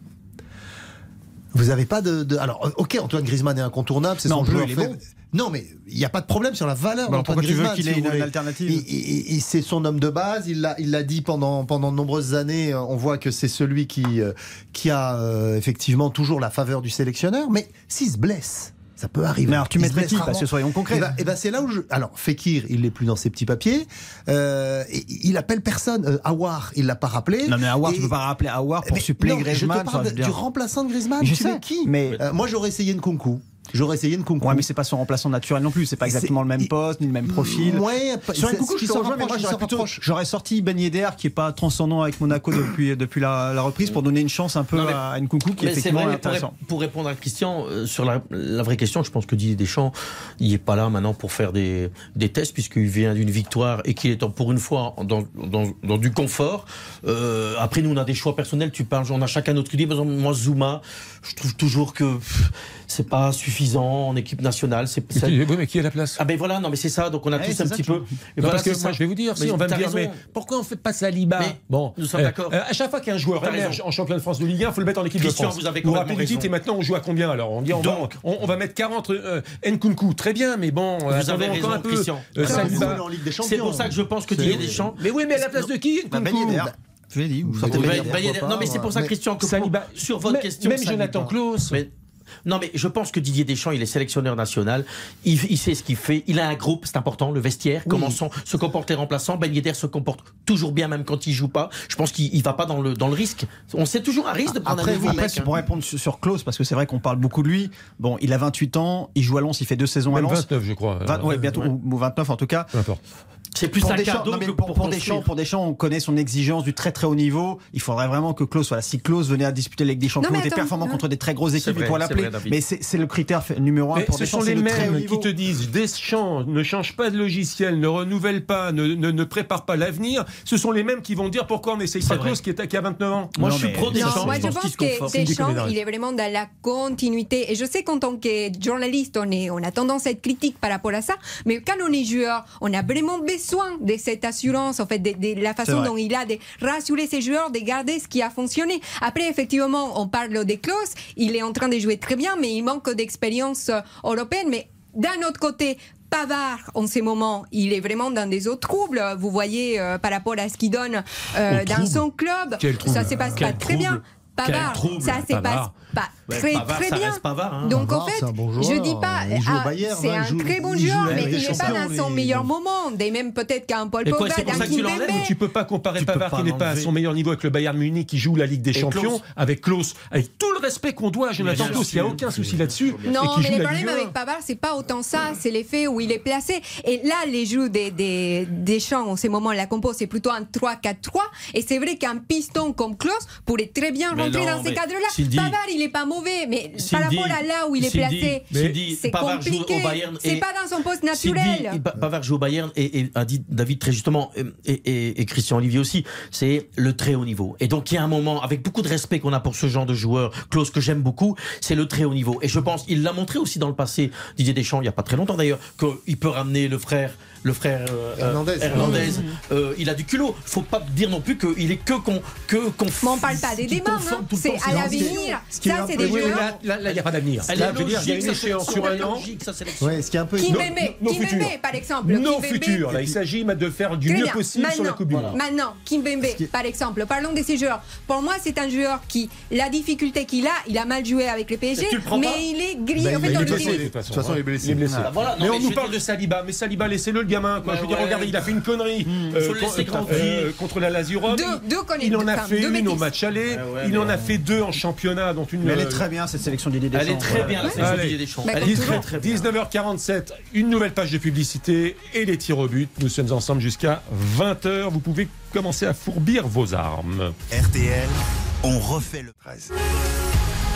Vous n'avez pas de, de- Alors, ok, Antoine Griezmann est incontournable, c'est
Non,
son
Bleu,
joueur
il est
fait-
bon.
Non, mais il n'y a pas de problème sur la valeur
Bon,
d'Antoine
pourquoi tu veux
Griezmann.
qu'il
si
ait
vous
une
voulez.
alternative?
Il- il- il- C'est son homme de base, il l'a il l'a dit pendant, pendant de nombreuses années. On voit que c'est celui qui, euh, qui a euh, effectivement toujours la faveur du sélectionneur. Mais s'il se blesse, ça peut arriver.
Mais alors, tu
Il se
mettrais
blesse
qui? Parce
rarement.
que soyons concrets.
Et ben, et ben, c'est là où je. Alors, Fekir, il n'est plus dans ses petits papiers. Euh, et il appelle personne. Euh, Awar, il l'a pas rappelé.
Non, mais Awar,
Et-
tu peux pas rappeler Awar pour
mais
suppléer
non,
Griezmann.
Je te parle
enfin, je veux
de-
dire.
du remplaçant de Griezmann.
Je
tu
sais,
mets qui
mais-
Euh, Moi, j'aurais essayé Nkunku. J'aurais essayé Nkunku.
Ouais, mais c'est pas son remplaçant naturel non plus. C'est pas exactement le même
il-
poste ni le même profil.
Ouais,
Sur
c'est-
Nkunku,
ce
je
qui
te
s'en
rejoins, mais moi
rapproche,
j'aurais
il s'en
plutôt
rapproche.
j'aurais sorti Ben Yedder qui est pas transcendant avec Monaco depuis depuis la, la reprise pour donner une chance un peu
Non, mais-
à Nkunku qui est
Mais c'est
effectivement
vrai, mais pour,
intéressant.
ré- pour répondre à Christian, euh, sur la, la vraie question, je pense que Didier Deschamps, il n'est pas là maintenant pour faire des, des tests, puisqu'il vient d'une victoire et qu'il est en- pour une fois dans, dans, dans du confort. Euh, après, nous, on a des choix personnels. Tu parles, on a chacun notre idée. Par exemple, moi, Zouma, je trouve toujours que pff, c'est pas suffisant en équipe nationale. C'est, ça-
Oui, mais qui est la place?
Ah ben voilà, non mais c'est ça, donc on a
Ouais,
tous
c'est
un
ça
petit
que
peu...
je-
Et
Non,
voilà,
parce que
c'est
moi,
ça.
je vais vous dire,
Mais
si on va me
t'as
dire,
raison.
mais pourquoi on fait pas Saliba?
Mais
Bon,
nous sommes d'accord.
euh, à chaque fois qu'un joueur
T'as
émerge
raison.
en championnat de France de Ligue un, il faut le mettre en équipe
Christian,
de France.
vous avez
Vous
complètement
rappelez du titre
raison.
et maintenant on joue à combien alors? On dit on, va,
Donc-
on, on va mettre quarante euh, Nkunku, très bien, mais bon,
Vous
attendons
avez raison,
encore un peu.
Christian.
Euh,
Vous avez
Saliba.
raison. En Ligue des Champions.
C'est pour ça que je pense que
C'est-
Didier Deschamps...
Mais oui, mais à la place de qui?
Bah, Ben
Nkunku.
Yedder. Je l'ai dit. Ou
Ben
sortez
Yedder.
Ben
Ben-
Yedder.
Ben Yedder.
pourquoi
Non mais c'est pour ça
pas,
Christian que
Saliba.
sur votre
Même-
question
Même
Saliba.
Jonathan Klaus.
Mais- non mais je pense que Didier Deschamps il est sélectionneur national, il, il sait ce qu'il fait, il a un groupe, c'est important, le vestiaire, comment sont, se comportent les remplaçants. Ben Yedder se comporte toujours bien même quand il joue pas. Je pense qu'il il va pas dans le dans le risque. On sait toujours un risque de prendre
Après,
un nouveau
après,
mec.
c'est
hein.
pour répondre sur, sur Klose, parce que c'est vrai qu'on parle beaucoup de lui. Bon, il a vingt-huit ans, il joue à Lens, il fait deux saisons à
Même
Lens.
vingt-neuf, je crois.
vingt, ouais, bientôt,
Ouais.
ou, ou vingt-neuf en tout cas.
Peu importe.
C'est plus
Pour
un
Deschamps,
cadeau
non, mais
que
pour,
pour,
pour
construire.
Deschamps, pour Deschamps, on connaît son exigence du très très haut niveau. Il faudrait vraiment que Klose, voilà, si Klose venait à disputer la Ligue des Champions,
mais
était
attends,
performant
hein.
contre des très grosses équipes,
vrai,
il pourrait
c'est
l'appeler.
vrai, David.
Mais c'est c'est le critère fait- numéro un
Mais
pour
ce
Deschamps,
sont
c'est
les
le très haut
mêmes
niveau.
qui te disent Deschamps ne change pas de logiciel, ne renouvelle pas, ne, ne, ne prépare pas l'avenir. Ce sont les mêmes qui vont dire pourquoi on n'essaye
C'est
pas
vrai.
Klaus qui, est- qui a vingt-neuf ans.
Moi
Non,
je suis
mais-
pro
Non,
Deschamps.
Non, moi je
pense
pense
qu'il se
que
conforte.
Deschamps,
conneries.
il est vraiment dans la continuité. Et je sais qu'en tant que journaliste, on, est, on a tendance à être critique par rapport à ça. Mais quand on est joueur, on a vraiment besoin de cette assurance, en fait, de, de la façon
vrai.
dont il a de rassurer ses joueurs, de garder ce qui a fonctionné. Après, effectivement, on parle des Klose. Il est en train de jouer très bien, mais il manque d'expérience euh, européenne. Mais d'un autre côté, Pavard, en ces moments, il est vraiment dans des eaux troubles. Vous voyez, euh, par rapport à ce qu'il donne euh,
Au
dans
trouble.
son club,
Quel trouble.
ça se passe
Quel
pas très bien.
trouble.
Pavard,
Quel trouble,
ça se passe
Pavard.
pas
Ouais,
très
Pavard,
très
ça
bien.
reste Pavard, hein.
Donc
Pavard,
en fait,
c'est un bon
je
joueur.
dis pas,
Il joue au
ah,
Bayern,
c'est
hein,
un
il joue-
très bon
il joue
joueur,
la
mais
Ligue
il
des
n'est pas
Champions,
dans son
il-
meilleur moment. Et même peut-être qu'un Paul
Et quoi,
Pogba,
c'est pour
d'un
ça que tu l'enlèves,
Kimpembe.
Tu peux pas comparer
Tu peux
Pavard
pas
qui n'est pas à
l'enlever.
son meilleur niveau avec le Bayern Munich qui joue la Ligue des
Et
Champions
Klose.
avec Klaus, avec tout le respect qu'on doit à Jonathan
Bien
Klaus, il n'y a
sûr.
aucun souci là-dessus. et
Non,
qui
mais
joue
le
la
problème
Ligue un.
avec Pavard, c'est pas autant ça, c'est l'effet où il est placé. Et là, les jeux des, des, des champs, en ces moments, la compo, c'est plutôt un trois quatre trois. Et c'est vrai qu'un piston comme Klose pourrait très bien
Mais
rentrer
non,
dans ces
mais
cadres-là.
Cindy-
Pavard, il est pas mauvais, mais par
Cindy-
rapport à là où il est
Cindy-
placé,
Cindy,
c'est
Pavard joue
compliqué.
au Bayern
C'est
et-
pas dans son poste
Cindy,
naturel.
il- Pavard joue au Bayern et, et a dit David très justement et, et, et Christian Olivier aussi, c'est le très haut niveau. Et donc il y a un moment, avec beaucoup de respect qu'on a pour ce genre de joueur, Klose que j'aime beaucoup, c'est le très haut niveau. Et je pense, il l'a montré aussi dans le passé, Didier Deschamps, il n'y a pas très longtemps d'ailleurs, qu'il peut ramener le frère, le frère euh,
Hernandez.
Hernandez. Euh, il a du culot. Faut pas dire non plus qu'il est que qu'on que qu'on.
Mais on parle pas des
qu'il
démarres,
conforme
hein.
tout le
c'est
temps
à
ses
l'avenir.
ambitions.
Ça, c'est des
Oui, mais
joueurs.
là, là, là, il n'y a pas d'avenir.
Elle
Là,
est
je veux dire, il y a
logique,
une
sa
échéance
sélection,
sur
elle est
un an.
logique, sa sélection.
Ouais, ce qui est un peu.
Kimpembe,
nos
Kimpembe,
futurs.
par exemple.
Nos
Kimpembe.
futurs. Là, il s'agit de faire du
Très
mieux
bien.
possible sur la Coupe du
Maintenant,
Monde.
Maintenant, Kimpembe, par exemple, parlons de ces joueurs. Pour moi, c'est un joueur qui, la difficulté qu'il a, il a mal joué avec le P S G,
Et tu le prends
mais
pas
il est grillé.
Bah,
en fait,
il est
on le
blessé,
dit.
de toute façon, il est blessé.
Il est blessé.
Ah, voilà, non,
mais
mais
on
je
nous
veux
parle
dire-
de Saliba. Mais Saliba, laissez-le le gamin. Quoi.
Bah
je veux dire,
ouais.
regardez, il a fait une connerie euh,
Faut le laisser
contre,
grandir.
euh, contre la Lazio Rome.
Deux- deux connaît-
Il en a
enfin,
fait
deux
une au
bêtises.
match aller.
Ouais, ouais,
Il
mais
en a
euh,
fait deux en championnat, dont une.
Mais elle est
euh,
très bien cette sélection Didier Deschamps.
Elle est très bien la sélection
Allez.
Didier Deschamps.
Bah,
Elle
comme
est
toujours.
très très bien.
dix-neuf heures quarante-sept, une nouvelle page de publicité et les tirs au but. Nous sommes ensemble jusqu'à vingt heures. Vous pouvez commencer à fourbir vos armes.
R T L, on refait le treize.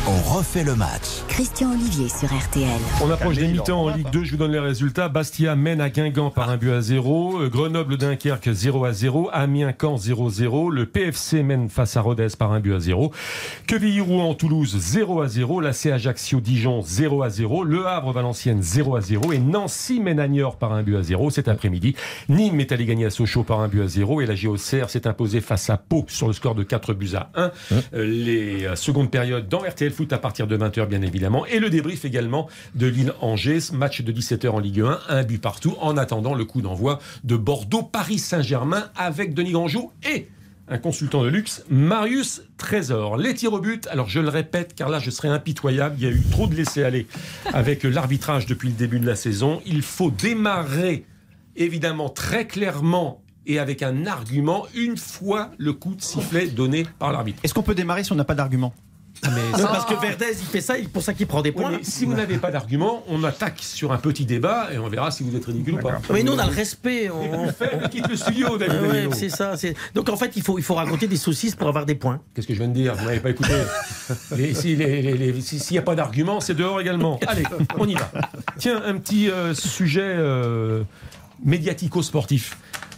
On refait le match.
Christian Olivier sur R T L.
On approche des mi-temps en Ligue deux, je vous donne les résultats. Bastia mène à Guingamp par un but à zéro. Grenoble-Dunkerque zéro à zéro. Amiens-Caen zéro à zéro. Le P F C mène face à Rodez par un but à zéro. Quevilly-Rouen-Toulouse zéro à zéro. L'A C Ajaccio-Dijon zéro à zéro. Le Havre-Valenciennes zéro à zéro. Et Nancy mène à Niort par un but à zéro cet après-midi. Nîmes est allé gagner à Sochaux par un but à zéro. Et la G O C R s'est imposée face à Pau sur le score de quatre buts à un. Mmh. Les secondes périodes dans R T L Foot à partir de vingt heures bien évidemment, et le débrief également de Lille-Angers, match de dix-sept heures en Ligue un, un but partout, en attendant le coup d'envoi de Bordeaux-Paris Saint-Germain avec Denis Grandjou et un consultant de luxe, Marius Trésor. Les tirs au but, alors je le répète car là je serai impitoyable, il y a eu trop de laisser-aller avec l'arbitrage depuis le début de la saison, il faut démarrer évidemment très clairement et avec un argument une fois le coup de sifflet donné par l'arbitre.
Est-ce qu'on peut démarrer si on n'a pas d'argument ?
Mais non, parce que Verdez il fait ça, il pour ça qu'il prend des points.
Oui, si vous n'avez pas d'argument, on attaque sur un petit débat et on verra si vous êtes ridicule ou pas.
Mais nous on a le respect. On,
on quitte le studio, David.
Ouais, c'est ça. C'est... Donc en fait il faut il faut raconter des saucisses pour avoir des points.
Qu'est-ce que je viens de dire ? Vous n'avez pas écouté. les, si, les, les, les, si, s'il n'y a pas d'argument, c'est dehors également. Allez, on y va. Tiens, un petit euh, sujet euh, médiatico-sportif.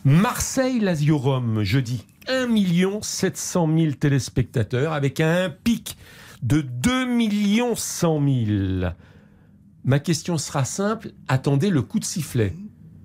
Marseille-Lazio-Rome, jeudi. un million sept cent mille téléspectateurs avec un pic de deux millions cent mille. Ma question sera simple. Attendez le coup de sifflet.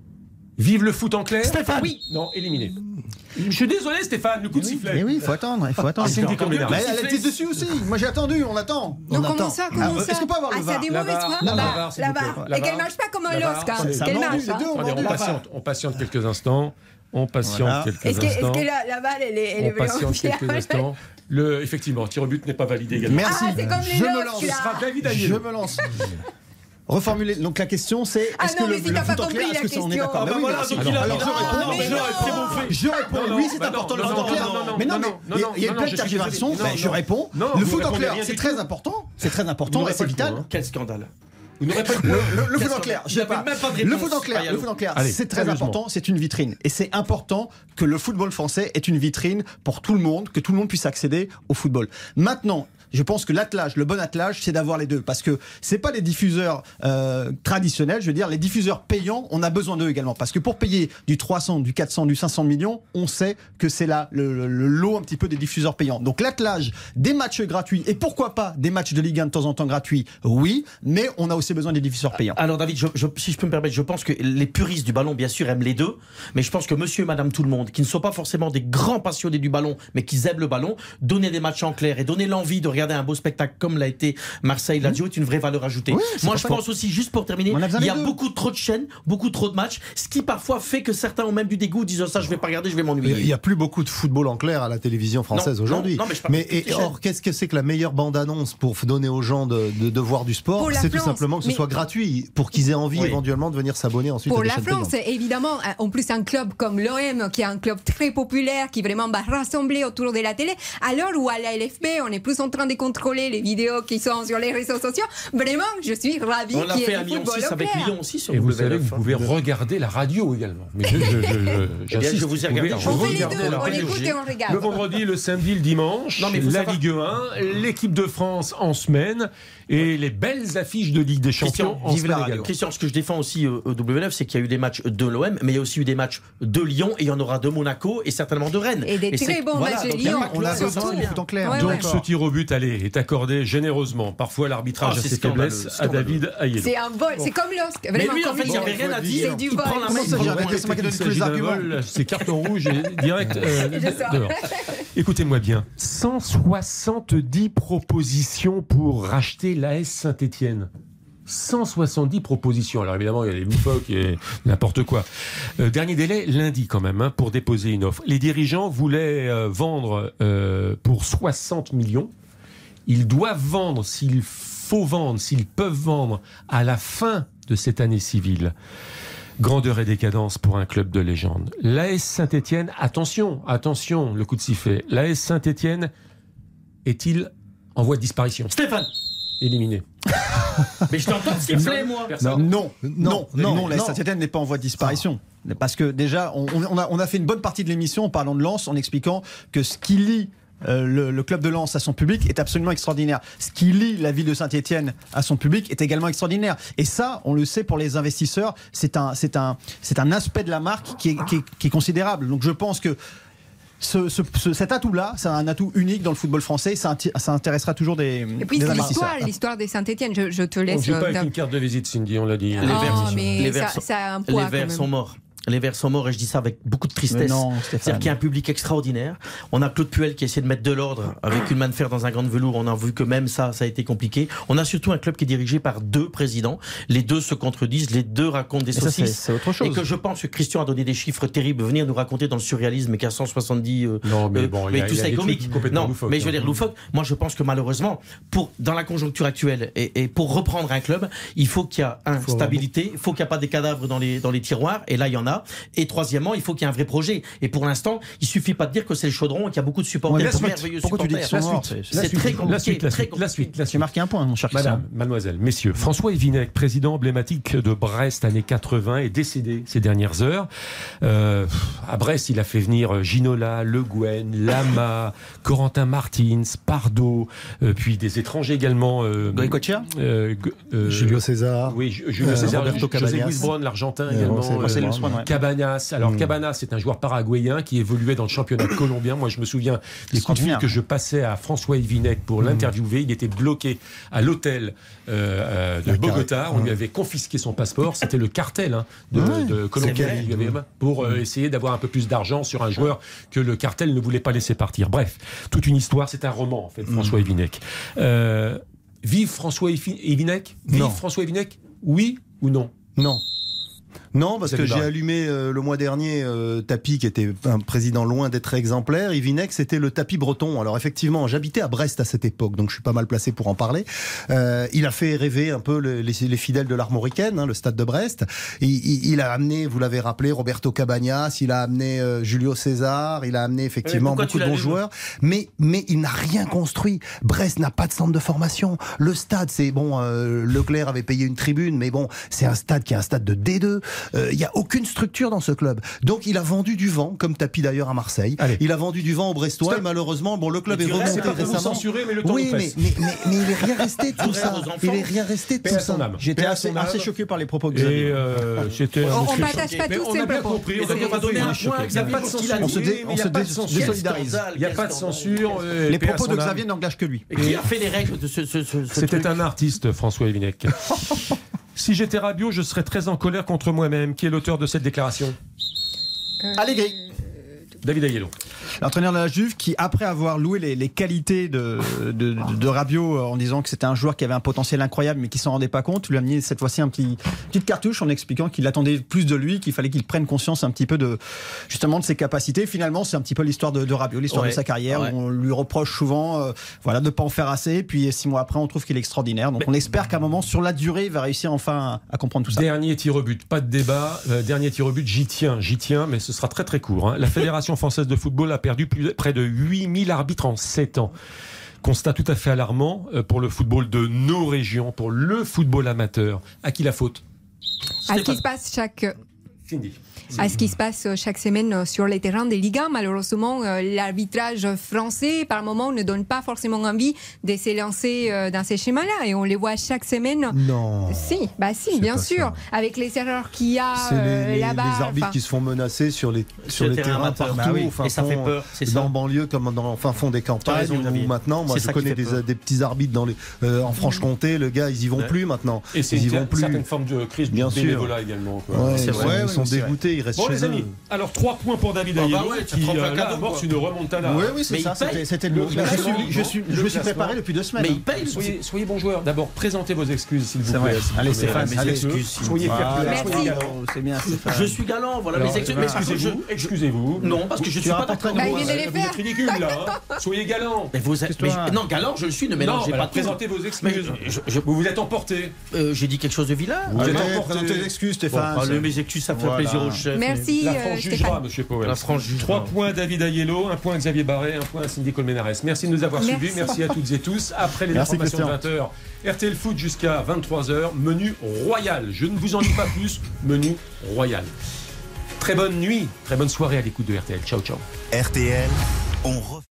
Vive le foot en clair.
Stéphane.
Oui. Non, éliminé. Je suis désolé Stéphane, le coup de
mais
sifflet.
Mais oui, il faut attendre, il faut attendre.
Ah, comme
mais elle était dessus aussi. Moi j'ai attendu, on attend.
Non,
on
comment
attend.
ça, comment
ah,
ça
Est-ce qu'on peut avoir
ah,
le
ça
V A R?
a des mauvaises foi.
La
La
barre,
la barre. Et qu'elle marche pas comme un LOSC. Qu'elle marche.
Attendez, on patiente, on patiente quelques instants. On patiente voilà. quelques
est-ce que,
instants.
Est-ce que la, la balle, elle est, elle
on
est
patiente quelques instants. Le, effectivement, tir au but n'est pas validé également.
Merci.
Ah, c'est comme les
je
LOSC,
me lance.
là.
Ce sera David Agnello. Je me lance. Reformuler. Donc la question c'est est-ce
ah non,
que le,
si
le foot en clair, est-ce que ça en est d'accord?
Ah bah voilà, donc il a alors je réponds.
Je réponds. Oui, c'est important le foot en clair. Mais non, mais il y a une pleine tergiversation. Je réponds. Le foot en clair, c'est très important. C'est très important et c'est vital.
Quel scandale.
Vous n'aurez pas le, le, le foot en clair, je sais pas. Le foot en clair, le foot en clair, Allez, c'est très important, c'est une vitrine. Et c'est important que le football français est une vitrine pour tout le monde, que tout le monde puisse accéder au football. Maintenant, je pense que l'attelage, le bon attelage, c'est d'avoir les deux. Parce que c'est pas les diffuseurs euh, traditionnels, je veux dire, les diffuseurs payants, on a besoin d'eux également. Parce que pour payer du trois cents, du quatre cents, du cinq cents millions, on sait que c'est là le, le, le lot un petit peu des diffuseurs payants. Donc l'attelage des matchs gratuits, et pourquoi pas des matchs de Ligue un de temps en temps gratuits, oui, mais on a aussi besoin des diffuseurs payants.
Alors David, je, je, si je peux me permettre, je pense que les puristes du ballon, bien sûr, aiment les deux, mais je pense que monsieur et madame tout le monde, qui ne sont pas forcément des grands passionnés du ballon, mais qui aiment le ballon, donner des matchs en clair et donner l'envie de regarder un beau spectacle comme l'a été Marseille-Lazio est une vraie valeur ajoutée. Oui, Moi, je pense aussi, juste pour terminer, il y a beaucoup trop de chaînes, beaucoup trop de matchs, ce qui parfois fait que certains ont même du dégoût, disant ça, je vais pas regarder, je vais m'ennuyer.
Il n'y a plus beaucoup de football en clair à la télévision française aujourd'hui. Non, non, mais mais et, or, qu'est-ce que c'est que la meilleure bande-annonce pour donner aux gens de, de, de voir du sport? C'est tout simplement que ce soit gratuit pour qu'ils aient envie oui. éventuellement de venir s'abonner ensuite
pour
à des
la
chaînes
France,
payantes.
Évidemment, en plus un club comme l'O M, qui est un club très populaire, qui vraiment va rassembler autour de la télé, à l'heure où à la L F P, on est plus en train de contrôler les vidéos qui sont sur les réseaux sociaux, vraiment, je suis ravie
qu'il
y ait du football
au clair. Avec Lyon aussi sur
Et vous savez, vous pouvez regarder la radio également. Mais je, je, je, je,
je vous ai regardé.
On fait les deux, on écoute et on regarde.
Le vendredi, le samedi, le dimanche, non, mais la savoir... Ligue un, l'équipe de France en semaine et les belles affiches de Ligue des Champions
Christian,
en semaine également.
Christian, ce que je défends aussi au W neuf, c'est qu'il y a eu des matchs de l'O M, mais il y a aussi eu des matchs de Lyon et il y en aura de Monaco et certainement de Rennes.
Et des et très bons voilà, matchs de Lyon.
On a besoin du foot en clair.
Ouais, donc ouais. ce tir au but, allez, est accordé généreusement. Parfois l'arbitrage oh, a ses faiblesses à David Agnello.
C'est un vol, c'est comme l'O S C.
Mais lui, en fait, il n'y avait rien à dire.
C'est du vol.
C'est carton rouge et direct dehors. Écoutez-moi bien. cent soixante-dix propositions pour racheter l'A S Saint-Étienne. cent soixante-dix propositions. Alors évidemment, il y a des loufoques et n'importe quoi. Euh, dernier délai, lundi quand même, hein, pour déposer une offre. Les dirigeants voulaient euh, vendre euh, pour soixante millions. Ils doivent vendre, s'il faut vendre, s'ils peuvent vendre, à la fin de cette année civile. Grandeur et décadence pour un club de légende. L'A S Saint-Étienne, attention, attention, le coup de sifflet. L'A S Saint-Étienne est-il en voie de disparition?
Stéphane
éliminé.
Mais je t'entends siffler, moi.
Non, non, non, non, non, la Saint-Étienne n'est pas en voie de disparition. Parce que déjà, on, on, a, on a fait une bonne partie de l'émission en parlant de Lens, en expliquant que ce qui lie euh, le, le club de Lens à son public est absolument extraordinaire. Ce qui lie la ville de Saint-Étienne à son public est également extraordinaire. Et ça, on le sait pour les investisseurs, c'est un, c'est un, c'est un aspect de la marque qui est, qui est, qui est considérable. Donc je pense que Ce, ce, ce, cet atout-là, c'est un atout unique dans le football français. Ça, ça intéressera toujours des,
et puis,
des
c'est
investisseurs.
L'histoire, l'histoire des Saint-Étienne, je, je te laisse.
On ne joue pas avec une carte de visite, Cindy, on l'a dit.
Les
les
oh,
Verts,
mais
les Verts
ça,
sont,
ça a un poids,
les Verts sont morts. Les Verts sont morts et je dis ça avec beaucoup de tristesse.
Non,
c'est-à-dire qu'il y a un public extraordinaire. On a Claude Puel qui essaie de mettre de l'ordre avec une main de fer dans un grand velours. On a vu que même ça, ça a été compliqué. On a surtout un club qui est dirigé par deux présidents. Les deux se contredisent, les deux racontent des saucisses.
Ça, c'est, c'est autre chose.
Et que je pense que Christian a donné des chiffres terribles. Venir nous raconter dans le surréalisme, mais qu'à cent soixante-dix. Euh,
non, mais bon,
euh, mais
y a,
tout
y a
ça est comique. Non,
loufoques,
mais je veux
hein.
dire loufoque. Moi, je pense que malheureusement, pour dans la conjoncture actuelle et, et pour reprendre un club, il faut qu'il y a un faut stabilité, il faut qu'il n'y a pas des cadavres dans les dans les tiroirs. Et là, il y en a. Et troisièmement, il faut qu'il y ait un vrai projet. Et pour l'instant, il suffit pas de dire que c'est le chaudron et qu'il y a beaucoup de supporters,
ouais,
de merveilleux
Pourquoi
supporters.
tu dis que c'est
la
suite,
c'est,
c'est très compliqué.
La suite, la
très
suite, la suite, la
Tu
suite.
marques un point, mon cher Christian.
Madame, mademoiselle, messieurs, François Evinec, président emblématique de Brest années quatre-vingts, est décédé ces dernières heures. Euh, à Brest, il a fait venir Ginola, Le Guen, Lama, Corentin Martins, Pardo, euh, puis des étrangers également. Euh,
Goicoechea
euh, euh,
Julio César.
Oui, Julio
euh,
César,
Roberto
José
Cabanas.
Luis Brown, l'Argentin
Euh,
également.
Marcelo
euh,
Luis Brown, ouais.
Cabanas. Alors,
Mm.
Cabanas, c'est un joueur paraguayen qui évoluait dans le championnat colombien. Moi, je me souviens des coups de fil que je passais à François Evinec pour l'interviewer. Il était bloqué à l'hôtel euh, de
La
Bogota.
Car-
On lui
ouais.
avait confisqué son passeport. C'était le cartel hein, de,
Ouais,
de Colombie
c'est vrai.
Il y avait- pour euh, essayer d'avoir un peu plus d'argent sur un joueur que le cartel ne voulait pas laisser partir. Bref, toute une histoire. C'est un roman, en fait, François Evinec. Euh, vive François Evinec Vive
Non.
François Evinec Oui ou non?
Non. Non, parce
Vous
que
avez
j'ai
barré.
allumé euh, le mois dernier euh, Tapi, qui était un président loin d'être exemplaire. Evinec, c'était le Tapi breton. Alors effectivement, j'habitais à Brest à cette époque, donc je suis pas mal placé pour en parler. Euh, il a fait rêver un peu le, les, les fidèles de l'Armoricaine, hein, le stade de Brest. Il, il, il a amené, vous l'avez rappelé, Roberto Cabanas, il a amené euh, Julio César, il a amené effectivement
pourquoi
beaucoup
tu
de bons
l'allumes
joueurs. Mais, mais il n'a rien construit. Brest n'a pas de centre de formation. Le stade, c'est bon, euh, Leclerc avait payé une tribune, mais bon, c'est un stade qui est un stade de D deux. Euh, Il n'y a aucune structure dans ce club. Donc il a vendu du vent, comme Tapi d'ailleurs à Marseille.
Allez.
Il a vendu du vent au Brestois
Stop.
et malheureusement, bon, le club
Mais
est
tu restes,
remonté
c'est pas pour vous
récemment.
censurer, mais le temps
oui,
nous
mais,
presse.
mais, mais, mais il est rien resté de tout
Frère
ça.
aux enfants.
Il est rien resté de
Paix
tout
à son
ça.
âme.
J'étais
Paix à
assez,
son âme.
assez choqué par les propos que
Et
Xavier.
euh, j'étais.
On- on
monsieur-
partage pas
Mais
tous
on
ces
a bien
propos.
compris.
Mais
On a bien
on va
compris.
donner un
Il
point à
n'y a
Xavier
pas de
pour ce qu'il
censure.
a dit.
On se dé-
Il n'y a
on se
pas de
dé-
censure.
désolidarise.
Il n'y a pas de censure. euh,
Les
paix à
propos
son
de
âme.
Xavier n'engagent que lui.
Et qui a fait les règles de ce, ce, ce, ce
C'était
truc.
un artiste, François Evinec. Si j'étais Rabiot, je serais très en colère contre moi-même. Qui est l'auteur de cette déclaration?
Allegri.
David Aiello.
L'entraîneur de la Juve qui, après avoir loué les, les qualités de, de, de, de Rabiot en disant que c'était un joueur qui avait un potentiel incroyable mais qui s'en rendait pas compte, lui a mis cette fois-ci un petit petite cartouche en expliquant qu'il attendait plus de lui, qu'il fallait qu'il prenne conscience un petit peu de justement de ses capacités. Finalement, c'est un petit peu l'histoire de, de Rabiot, l'histoire
Ouais,
de sa carrière.
ouais.
Où on lui reproche souvent, euh, voilà, de ne pas en faire assez. Puis six mois après, on trouve qu'il est extraordinaire. Donc, on espère qu'à un moment, sur la durée, il va réussir enfin à, à comprendre tout ça.
Dernier tir au but, pas de débat. Euh, dernier tir au but, j'y tiens, j'y tiens, mais ce sera très très court. Hein. La Fédération française de football a perdu plus, près de huit mille arbitres en sept ans. Constat tout à fait alarmant euh, pour le football de nos régions, pour le football amateur. À qui la faute?
À ce qui se passe chaque
Cindy.
à ce qui se passe chaque semaine sur les terrains des Ligue un. Malheureusement, euh, l'arbitrage français, par moment, ne donne pas forcément envie de se lancer euh, dans ces schémas-là. Et on les voit chaque semaine.
Non.
Si, bah si,
C'est
bien
pas
sûr.
ça.
Avec les erreurs qu'il y a
C'est les,
euh,
les-
là-bas.
les arbitres
enfin,
qui se font menacer sur les, sur
le
les
terrain
terrains
amateur.
partout,
Bah oui.
au fin
Et ça fait
fond,
peur, c'est ça.
dans le banlieue comme dans le fin fond des campagnes.
raison,
Où
Xavier.
maintenant, moi
C'est
je
ça qui
connais
fait
des,
peur.
des petits arbitres dans les, euh, en Franche-Comté, le gars, ils y vont
Ouais.
plus maintenant.
Et c'est
Ils y
une
vont plus.
certaine forme de crise
Bien
du
sûr.
bénévolat également. Quoi.
Ouais,
C'est
ils
vrai.
sont,
Ouais,
ils
ouais,
sont
c'est vrai.
dégoûtés, ils restent
Bon
chez
les
eux.
amis, alors trois points pour David
Ah bah
Aiello
ouais,
qui
trente-quatre
euh, là,
cadeaux,
amorce
quoi.
une remontada.
Oui, oui, c'est
Mais
ça.
il paye.
C'était, c'était le,
Le
je, suis,
classement,
je, suis, je
le
me suis
classement.
préparé depuis deux semaines.
Mais
hein.
il paye.
Soyez, soyez bons joueurs. D'abord, présentez vos excuses, s'il vous
C'est
plaît.
vrai.
s'il vous
Allez,
plaît.
Stéphane,
Mes
allez.
excuses. Soyez
Voilà.
fair-play,
Merci.
soyez galants.
Oh, c'est bien, Stéphane.
Je suis galant, voilà
Alors,
mes excuses. Mais par contre,
excusez-vous,
je-
excusez-vous.
Non, parce que je
Tu
suis pas
rapporteras
d'accord.
Bah, il vient de les
Vous
faire.
êtes ridicule là. hein. Soyez galant.
Mais vous êtes- mais je- non, galant, je le suis, ne
Non,
mélangez
alors
pas tout.
présentez vos
Mais
excuses.
je- je-
Vous vous êtes emporté.
euh, J'ai dit quelque chose de vilain.
Vous êtes
Allez,
emporté.
présentez les excuses, Stéphane.
Ah, le- mes excuses, ça fait
Voilà.
plaisir au chef.
Merci,
La
euh,
France jugera,
Stéphane.
monsieur Powell.
La France jugera.
Trois points David Aiello, un point Xavier Barret, un point Cindy Colmenares. Merci de nous avoir
Merci.
suivis. Merci à toutes et tous. Après les
Merci,
informations de vingt
Christian.
heures, R T L Foot jusqu'à vingt-trois heures. Menu royal. Je ne vous en dis pas plus. Menu royal. Très bonne nuit, très bonne soirée à l'écoute de R T L. Ciao, ciao.
R T L, on refait.